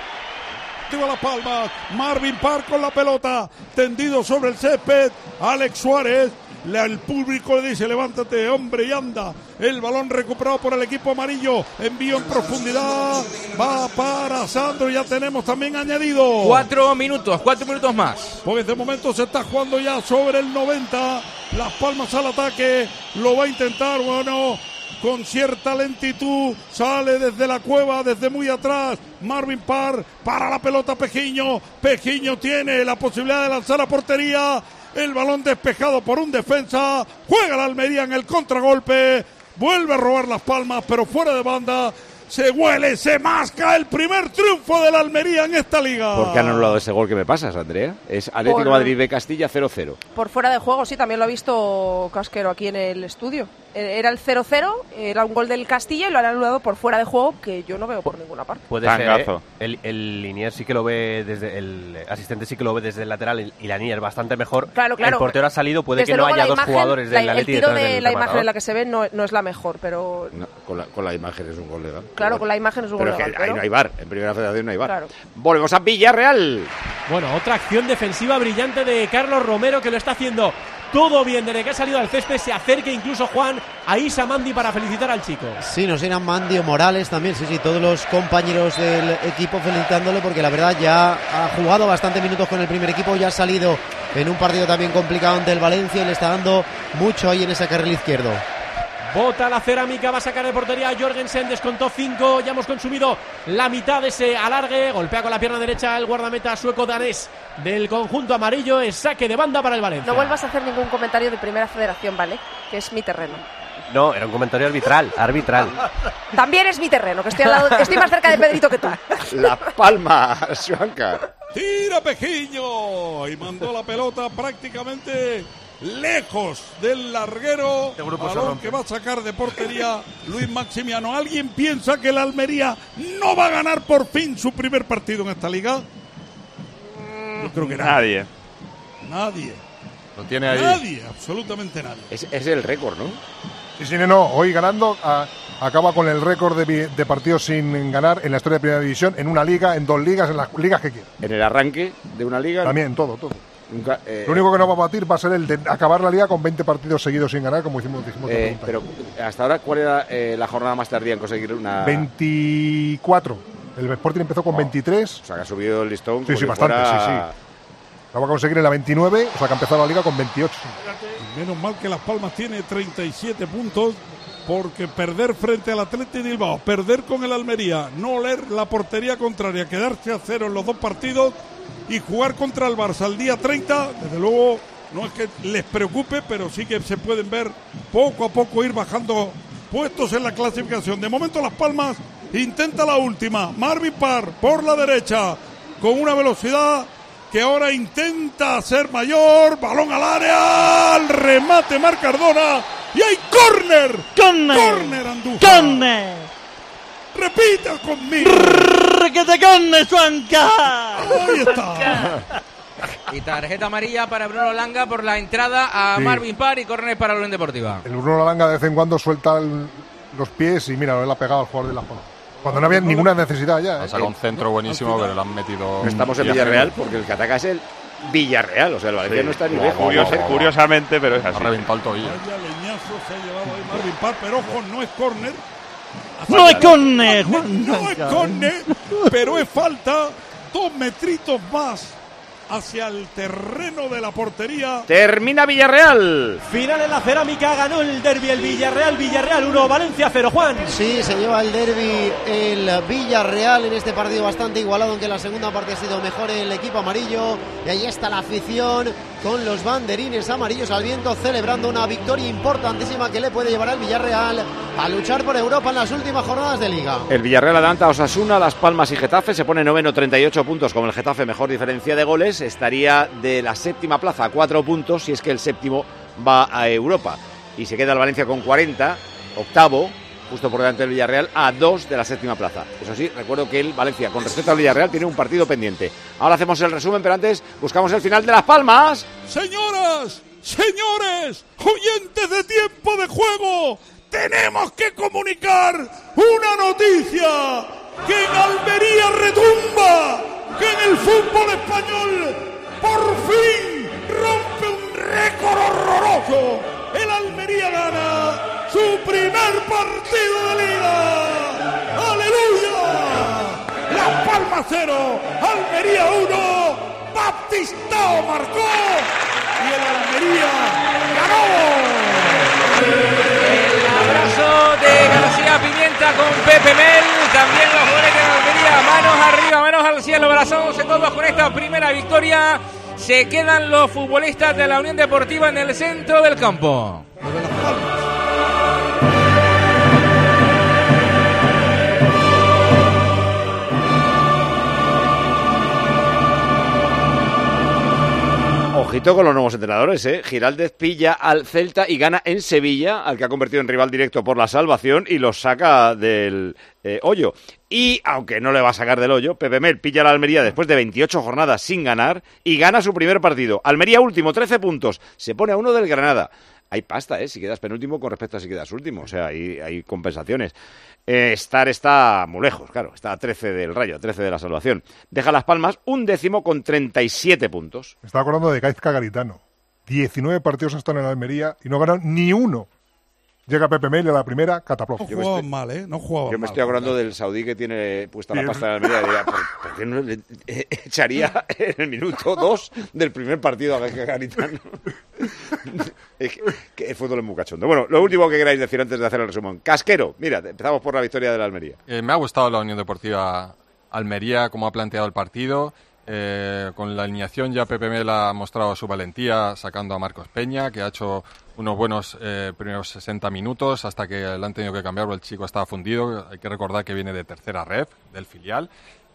Activa Las Palmas, Marvin Parr con la pelota, tendido sobre el césped, Alex Suárez, le- el público le dice levántate hombre y anda, el balón recuperado por el equipo amarillo, envío en profundidad, va para Sandro, ya tenemos también añadido. Cuatro minutos, cuatro minutos más. Porque de momento se está jugando ya sobre el noventa, Las Palmas al ataque, lo va a intentar, bueno, con cierta lentitud, sale desde la cueva, desde muy atrás, Marvin Parr, para la pelota Pejiño, Pejiño tiene la posibilidad de lanzar a portería, el balón despejado por un defensa, juega la Almería en el contragolpe, vuelve a robar Las Palmas, pero fuera de banda, se huele, se masca el primer triunfo de la Almería en esta liga. ¿Por qué han anulado ese gol que me pasas, Andrea? Es Atlético Por- Madrid de Castilla cero cero. Por fuera de juego, sí, también lo ha visto Casquero aquí en el estudio. Eh, Era el cero cero, era un gol del Castilla y lo han anulado por fuera de juego, que yo no veo por ninguna parte. Puede Tangazo. ser, ¿eh? El, el Liniers sí que lo ve desde el asistente sí que lo ve desde el lateral y la Liniers bastante mejor. Claro, claro. El portero ha salido, puede Desde que no luego, haya la dos imagen- jugadores la- del Atleti El tiro detrás de del la imagen rematador. en la que se ve no, no es la mejor, pero... No, con, la, con la imagen es un gol legal. Claro, con la imagen es un Pero gol es que legal, ahí pero- no hay V A R, en Primera Federación no hay V A R. Claro. Volvemos a Villarreal. Bueno, otra acción defensiva brillante de Carlos Romero, que lo está haciendo todo bien desde que ha salido al césped. Se acerca incluso Juan a Isa Mandi para felicitar al chico. Sí, nos eran Mandio Morales también, sí, sí, todos los compañeros del equipo felicitándole, porque la verdad ya ha jugado bastante minutos con el primer equipo, ya ha salido en un partido también complicado ante el Valencia y le está dando mucho ahí en ese carril izquierdo. Bota la cerámica, va a sacar de portería Jorgensen, descontó cinco, ya hemos consumido la mitad de ese alargue, golpea con la pierna derecha el guardameta sueco danés del conjunto amarillo, es saque de banda para el Valencia. No vuelvas a hacer ningún comentario de Primera Federación, ¿vale? Que es mi terreno. No, era un comentario arbitral, arbitral. También es mi terreno, que estoy, al lado, estoy más cerca de Pedrito que tú. La Palma, Schwankar. Tira Pejiño y mandó la pelota prácticamente lejos del larguero, balón que va a sacar de portería Luis Maximiano. ¿Alguien piensa que el Almería no va a ganar por fin su primer partido en esta liga? Yo creo que nadie. Nadie. Lo tiene ahí. Nadie, absolutamente nadie. Es, es el récord, ¿no? Sí, sí, no, hoy ganando a, acaba con el récord de, de partidos sin ganar en la historia de Primera División, en una liga, en dos ligas, en las ligas que quiera. En el arranque de una liga. También, todo, todo. Nunca, eh, Lo único que no va a batir va a ser el de acabar la liga con veinte partidos seguidos sin ganar, como hicimos, dijimos eh, Pero hasta ahora, ¿cuál era eh, la jornada más tardía en conseguir una...? veinticuatro. El Sporting empezó con oh. veintitrés. O sea, que ha subido el listón. Sí, sí, bastante, fuera... sí, sí. La va a conseguir en la veintinueve, o sea, que ha empezado la liga con veintiocho. Menos mal que Las Palmas tiene treinta y siete puntos, porque perder frente al Athletic de Bilbao, perder con el Almería, no oler la portería contraria, quedarse a cero en los dos partidos y jugar contra el Barça el día treinta, desde luego no es que les preocupe, pero sí que se pueden ver poco a poco ir bajando puestos en la clasificación. De momento Las Palmas intenta la última, Marvin Parr por la derecha con una velocidad que ahora intenta ser mayor, balón al área, al remate Marc Cardona y hay córner, córner, córner Andújar, córner, repita conmigo, que te córner, Suanca, ahí está. Y tarjeta amarilla para Bruno Langa por la entrada a sí. Marvin Parr y córner para la Unión Deportiva. El Bruno Langa de vez en cuando suelta el, los pies y mira, él ha pegado al jugador de Las Palmas. Cuando no había ninguna necesidad ya. Ha sacado un centro buenísimo, pero lo han metido... No estamos en Villarreal porque el que ataca es el Villarreal, o sea, el Valencia sí. no está ni lejos. Curioso, curiosamente, pero es así. Ha reventado el tobillo. Vaya leñazo se ha llevado ahí Marvin Parr, pero ojo, no es córner. No es córner, no es córner, pero es falta. Dos metritos más hacia el terreno de la portería. Termina Villarreal. Final en la cerámica, ganó el derbi el Villarreal. Villarreal uno, Valencia cero, Juan. Sí, se lleva el derbi el Villarreal en este partido bastante igualado, aunque la segunda parte ha sido mejor el equipo amarillo. Y ahí está la afición con los banderines amarillos al viento, celebrando una victoria importantísima que le puede llevar al Villarreal a luchar por Europa en las últimas jornadas de Liga. El Villarreal adelanta a Osasuna, Las Palmas y Getafe, se pone noveno, treinta y ocho puntos, como el Getafe mejor diferencia de goles, estaría de la séptima plaza a cuatro puntos si es que el séptimo va a Europa. Y se queda el Valencia con cuarenta, octavo, justo por delante del Villarreal, a dos de la séptima plaza. Eso sí, recuerdo que el Valencia, con respecto al Villarreal, tiene un partido pendiente. Ahora hacemos el resumen, pero antes buscamos el final de Las Palmas. Señoras, señores, oyentes de Tiempo de Juego, tenemos que comunicar una noticia, que en Almería retumba, que en el fútbol español por fin rompe un récord horroroso. El Almería gana su primer partido de Liga. ¡Aleluya! Las Palmas cero, Almería uno, Baptistao marcó y el Almería ganó. El abrazo de García Pimienta con Pepe Mel, también los jugadores de Almería, manos arriba, manos al cielo, abrazándose todos con esta primera victoria. Se quedan los futbolistas de la Unión Deportiva en el centro del campo. Ojito con los nuevos entrenadores, ¿eh? Giraldez pilla al Celta y gana en Sevilla, al que ha convertido en rival directo por la salvación, y los saca del eh, hoyo. Y, aunque no le va a sacar del hoyo, Pepe Mel pilla a la Almería después de veintiocho jornadas sin ganar y gana su primer partido. Almería último, trece puntos, se pone a uno del Granada. hay pasta, ¿eh? Si quedas penúltimo con respecto a si quedas último. O sea, hay, hay compensaciones. Eh, Star está muy lejos, claro. Está a trece del Rayo, a trece de la salvación. Deja Las Palmas un décimo con treinta y siete puntos. Me estaba acordando de Gaizka Garitano. diecinueve partidos están en Almería y no ganan ni uno. Llega Pepe Mel a la primera, cataplof. No jugaban mal, ¿eh? No jugaban mal. Yo me estoy acordando del saudí que tiene puesta la pasta en Almería. Diría, ¿por, por qué no le eh, echaría en el minuto dos del primer partido a Gaizka Garitano? Es que, que el fútbol es muy cachondo. Bueno, lo último que queráis decir antes de hacer el resumen. Casquero, mira, empezamos por la victoria de la Almería. Eh, me ha gustado la Unión Deportiva Almería, cómo ha planteado el partido. Eh, con la alineación ya Pepe Mel ha mostrado su valentía sacando a Marcos Peña, que ha hecho unos buenos eh, primeros sesenta minutos hasta que le han tenido que cambiar, el chico estaba fundido. Hay que recordar que viene de tercera ref, del filial.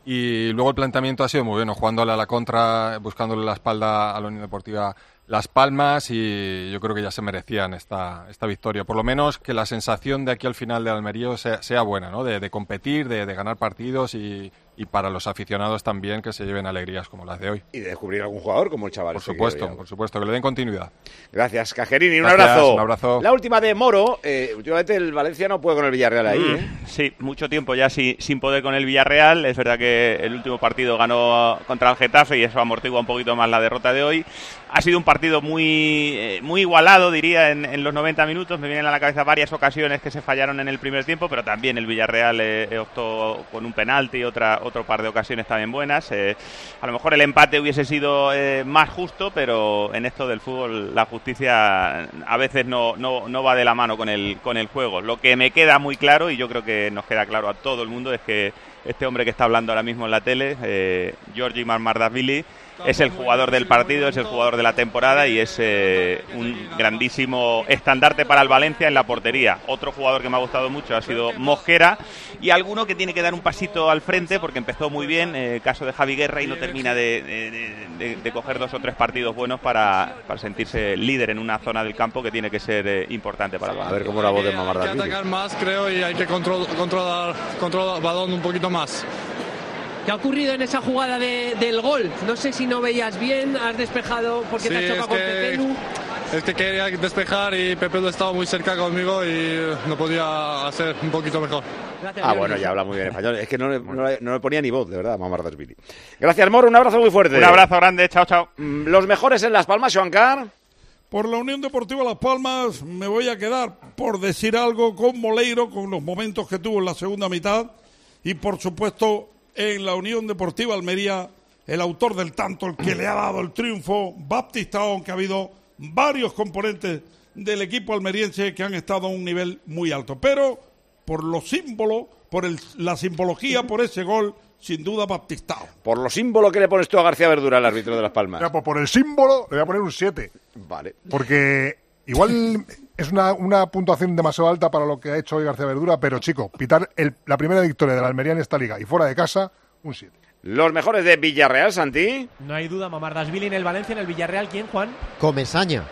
Y luego el planteamiento ha sido muy bueno, jugándole a la contra, buscándole la espalda a la Unión Deportiva Las Palmas, y yo creo que ya se merecían esta, esta victoria. Por lo menos que la sensación de aquí al final de Almería sea, sea buena, ¿no? De, de competir, de, de ganar partidos y, y para los aficionados también que se lleven alegrías como las de hoy. Y de descubrir algún jugador como el chaval. Por supuesto, por supuesto, que le den continuidad. Gracias, Cajerini, un Gracias, abrazo. un abrazo. La última de Moro. Eh, últimamente el Valencia no puede con el Villarreal ahí, Mm, ¿eh? Sí, mucho tiempo ya sin, sin poder con el Villarreal. Es verdad que el último partido ganó contra el Getafe y eso amortigua un poquito más la derrota de hoy. Ha sido un partido muy, eh, muy igualado, diría, en, en los noventa minutos. Me vienen a la cabeza varias ocasiones que se fallaron en el primer tiempo, pero también el Villarreal eh, optó con un penalti y otra, otro par de ocasiones también buenas. Eh, a lo mejor el empate hubiese sido eh, más justo, pero en esto del fútbol la justicia a veces no, no, no va de la mano con el, con el juego. Lo que me queda muy claro, y yo creo que nos queda claro a todo el mundo, es que este hombre que está hablando ahora mismo en la tele, eh, Giorgi Mamardashvili, es el jugador del partido, es el jugador de la temporada y es eh, un grandísimo estandarte para el Valencia en la portería. Otro jugador que me ha gustado mucho ha sido Mosquera, y alguno que tiene que dar un pasito al frente porque empezó muy bien, eh, caso de Javi Guerra, y no termina de, de, de, de coger dos o tres partidos buenos para, para sentirse líder en una zona del campo que tiene que ser eh, importante para el Valencia. A ver cómo la voz de Hay que Mamardashvili. atacar más, creo, y hay que control, controlar, controlar el balón un poquito más. ¿Qué ha ocurrido en esa jugada de, del gol? No sé si no veías bien, has despejado porque Sí, te has chocado es con que- Pepelu. Es que quería despejar y Pepe estaba muy cerca conmigo y no podía hacer un poquito mejor. Ah, bueno, ya habla muy bien español. Es que no le, no le, no le ponía ni voz, de verdad, Mamardashvili. Gracias, Moro. Un abrazo muy fuerte. Un abrazo grande. Chao, chao. Mm, Los mejores en Las Palmas, Joan Carr. Por la Unión Deportiva Las Palmas me voy a quedar, por decir algo, con Moleiro, con los momentos que tuvo en la segunda mitad, y por supuesto en la Unión Deportiva Almería, el autor del tanto, el que le ha dado el triunfo, Baptistao, aunque ha habido varios componentes del equipo almeriense que han estado a un nivel muy alto. Pero por los símbolos, por el, la simbología, por ese gol, sin duda Baptistao. Por los símbolos que le pones tú a García Verdura, el árbitro de Las Palmas. Ya, pues por el símbolo le voy a poner un siete. Vale. Porque igual es una, una puntuación demasiado alta para lo que ha hecho hoy García Verdura, pero chico, pitar el, la primera victoria de la Almería en esta liga y fuera de casa, un siete. Los mejores de Villarreal, Santi. No hay duda, Mamardashvili en el Valencia, en el Villarreal, ¿quién, Juan? Comesaña.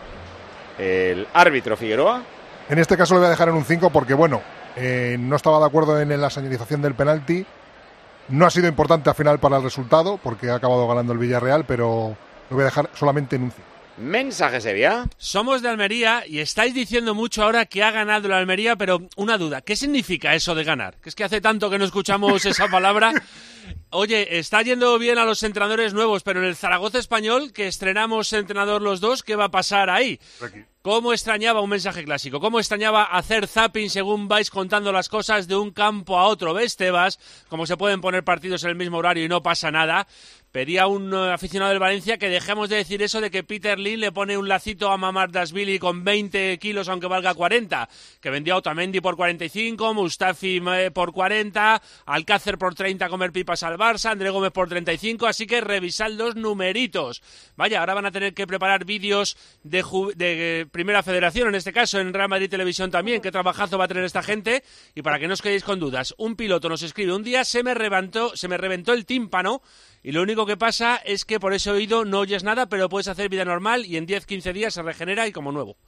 El árbitro Figueroa. En este caso le voy a dejar en un cinco porque, bueno, eh, no estaba de acuerdo en la señalización del penalti. No ha sido importante al final para el resultado porque ha acabado ganando el Villarreal, pero lo voy a dejar solamente en un cinco. Mensaje Sevilla. Somos de Almería y estáis diciendo mucho ahora que ha ganado la Almería, pero una duda, ¿qué significa eso de ganar? Que es que hace tanto que no escuchamos esa palabra. Oye, está yendo bien a los entrenadores nuevos, pero en el Zaragoza Español, que estrenamos entrenador los dos, ¿qué va a pasar ahí? ¿Cómo extrañaba un mensaje clásico? ¿Cómo extrañaba hacer zapping según vais contando las cosas de un campo a otro? ¿Ves, Tebas? Como se pueden poner partidos en el mismo horario y no pasa nada. Pedía un uh, aficionado del Valencia que dejemos de decir eso de que Peter Lim le pone un lacito a Mamardashvili con veinte kilos aunque valga cuarenta. Que vendió a Otamendi por cuarenta y cinco, Mustafi eh, por cuarenta, Alcácer por treinta a comer pipas al Barça, André Gómez por treinta y cinco, así que revisad los numeritos. Vaya, ahora van a tener que preparar vídeos de, ju- de eh, Primera Federación, en este caso en Real Madrid Televisión también. Qué trabajazo va a tener esta gente. Y para que no os quedéis con dudas, un piloto nos escribe: un día se me reventó, se me reventó el tímpano. Y lo único que pasa es que por ese oído no oyes nada, pero puedes hacer vida normal y en diez a quince días se regenera y como nuevo.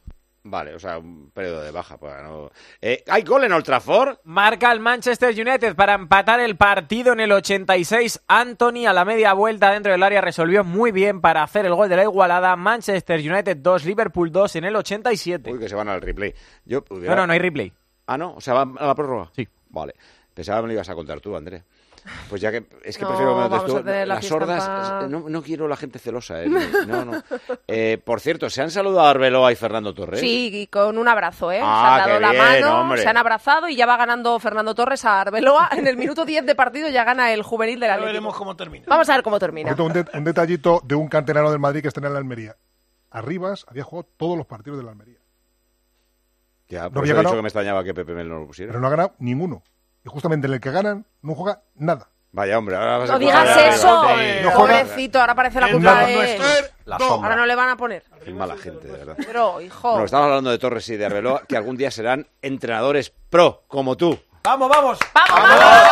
Vale, o sea, un periodo de baja. Pues, no. eh, ¿Hay gol en Old Trafford? Marca el Manchester United para empatar el partido en el ochenta y seis. Anthony a la media vuelta dentro del área resolvió muy bien para hacer el gol de la igualada. Manchester United dos, Liverpool dos en el ochenta y siete. Uy, que se van al replay. Yo pudiera... No, no, no hay replay. Ah, ¿no? O sea, ¿va a la prórroga? Sí. Vale. Pensaba que me lo ibas a contar tú, André. Pues ya que es que No, prefiero que me lo vamos des a tú. tener la Las fiesta sordas, en paz. no, no quiero la gente celosa. Eh. No, no. Eh, por cierto, ¿se han saludado a Arbeloa y Fernando Torres? Sí, y con un abrazo, ¿eh? Ah, se han dado qué la bien, mano, hombre. se han abrazado y ya va ganando Fernando Torres a Arbeloa. En el minuto diez de partido ya gana el juvenil del Atlético. veremos cómo termina. Vamos a ver cómo termina. Un, de- un detallito de un canterano del Madrid que está en la Almería. Arribas había jugado todos los partidos de la Almería, Ya, No por había eso he dicho ganado. que me extrañaba que Pepe Mel no lo pusiera. pero no ha ganado ninguno. Y justamente en el que ganan no juega nada. Vaya, hombre, ahora vas a No digas poner- eso, No juega. pobrecito, ahora parece la El culpa nada de... nuestro. La Ahora sombra. no le van a poner. Qué mala gente, de verdad. Pero, hijo... Bueno, estamos hablando de Torres y de Arbeloa, que algún día serán entrenadores pro, como tú. ¡Vamos, vamos! ¡Vamos,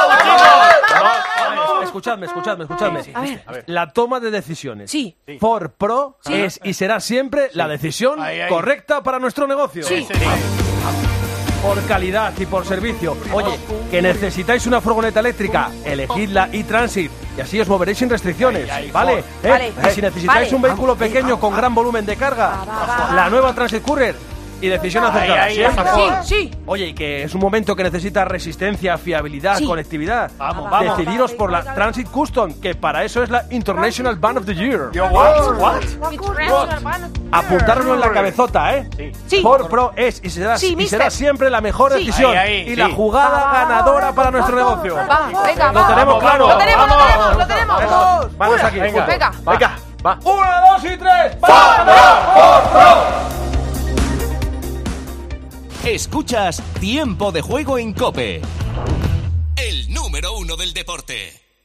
vamos! Escuchadme, escuchadme, escuchadme. A ver. A ver. La toma de decisiones. Sí. For Pro Sí. es y será siempre la decisión Ahí, ahí. correcta para nuestro negocio. Sí. Por calidad y por servicio. Oye, que necesitáis una furgoneta eléctrica, elegid la e-Transit y así os moveréis sin restricciones, ¿vale? ¿Eh? Vale. Y si necesitáis Vale. un vehículo pequeño con gran volumen de carga, la nueva Transit Courier y decisión acertada. ahí, Siempre. ahí. Sí, sí. Oye, y que es un momento que necesita resistencia, fiabilidad, Sí. conectividad. Vamos, vamos. Decidiros por la Transit Custom, que para eso es la International Van of the Year. Apuntároslo en la cabezota, ¿eh? Sí. Ford Pro es y será, Sí, y mister. será siempre la mejor Sí. decisión Ahí, ahí, y la sí. jugada ganadora para nuestro negocio. Va, venga, Lo va. tenemos claro. Lo tenemos, lo tenemos, lo tenemos. Manos aquí. Venga. Venga. Venga. Va. Una, dos y tres. ¡Ford Pro! ¡Ford Pro! Escuchas Tiempo de Juego en COPE. El número uno del deporte.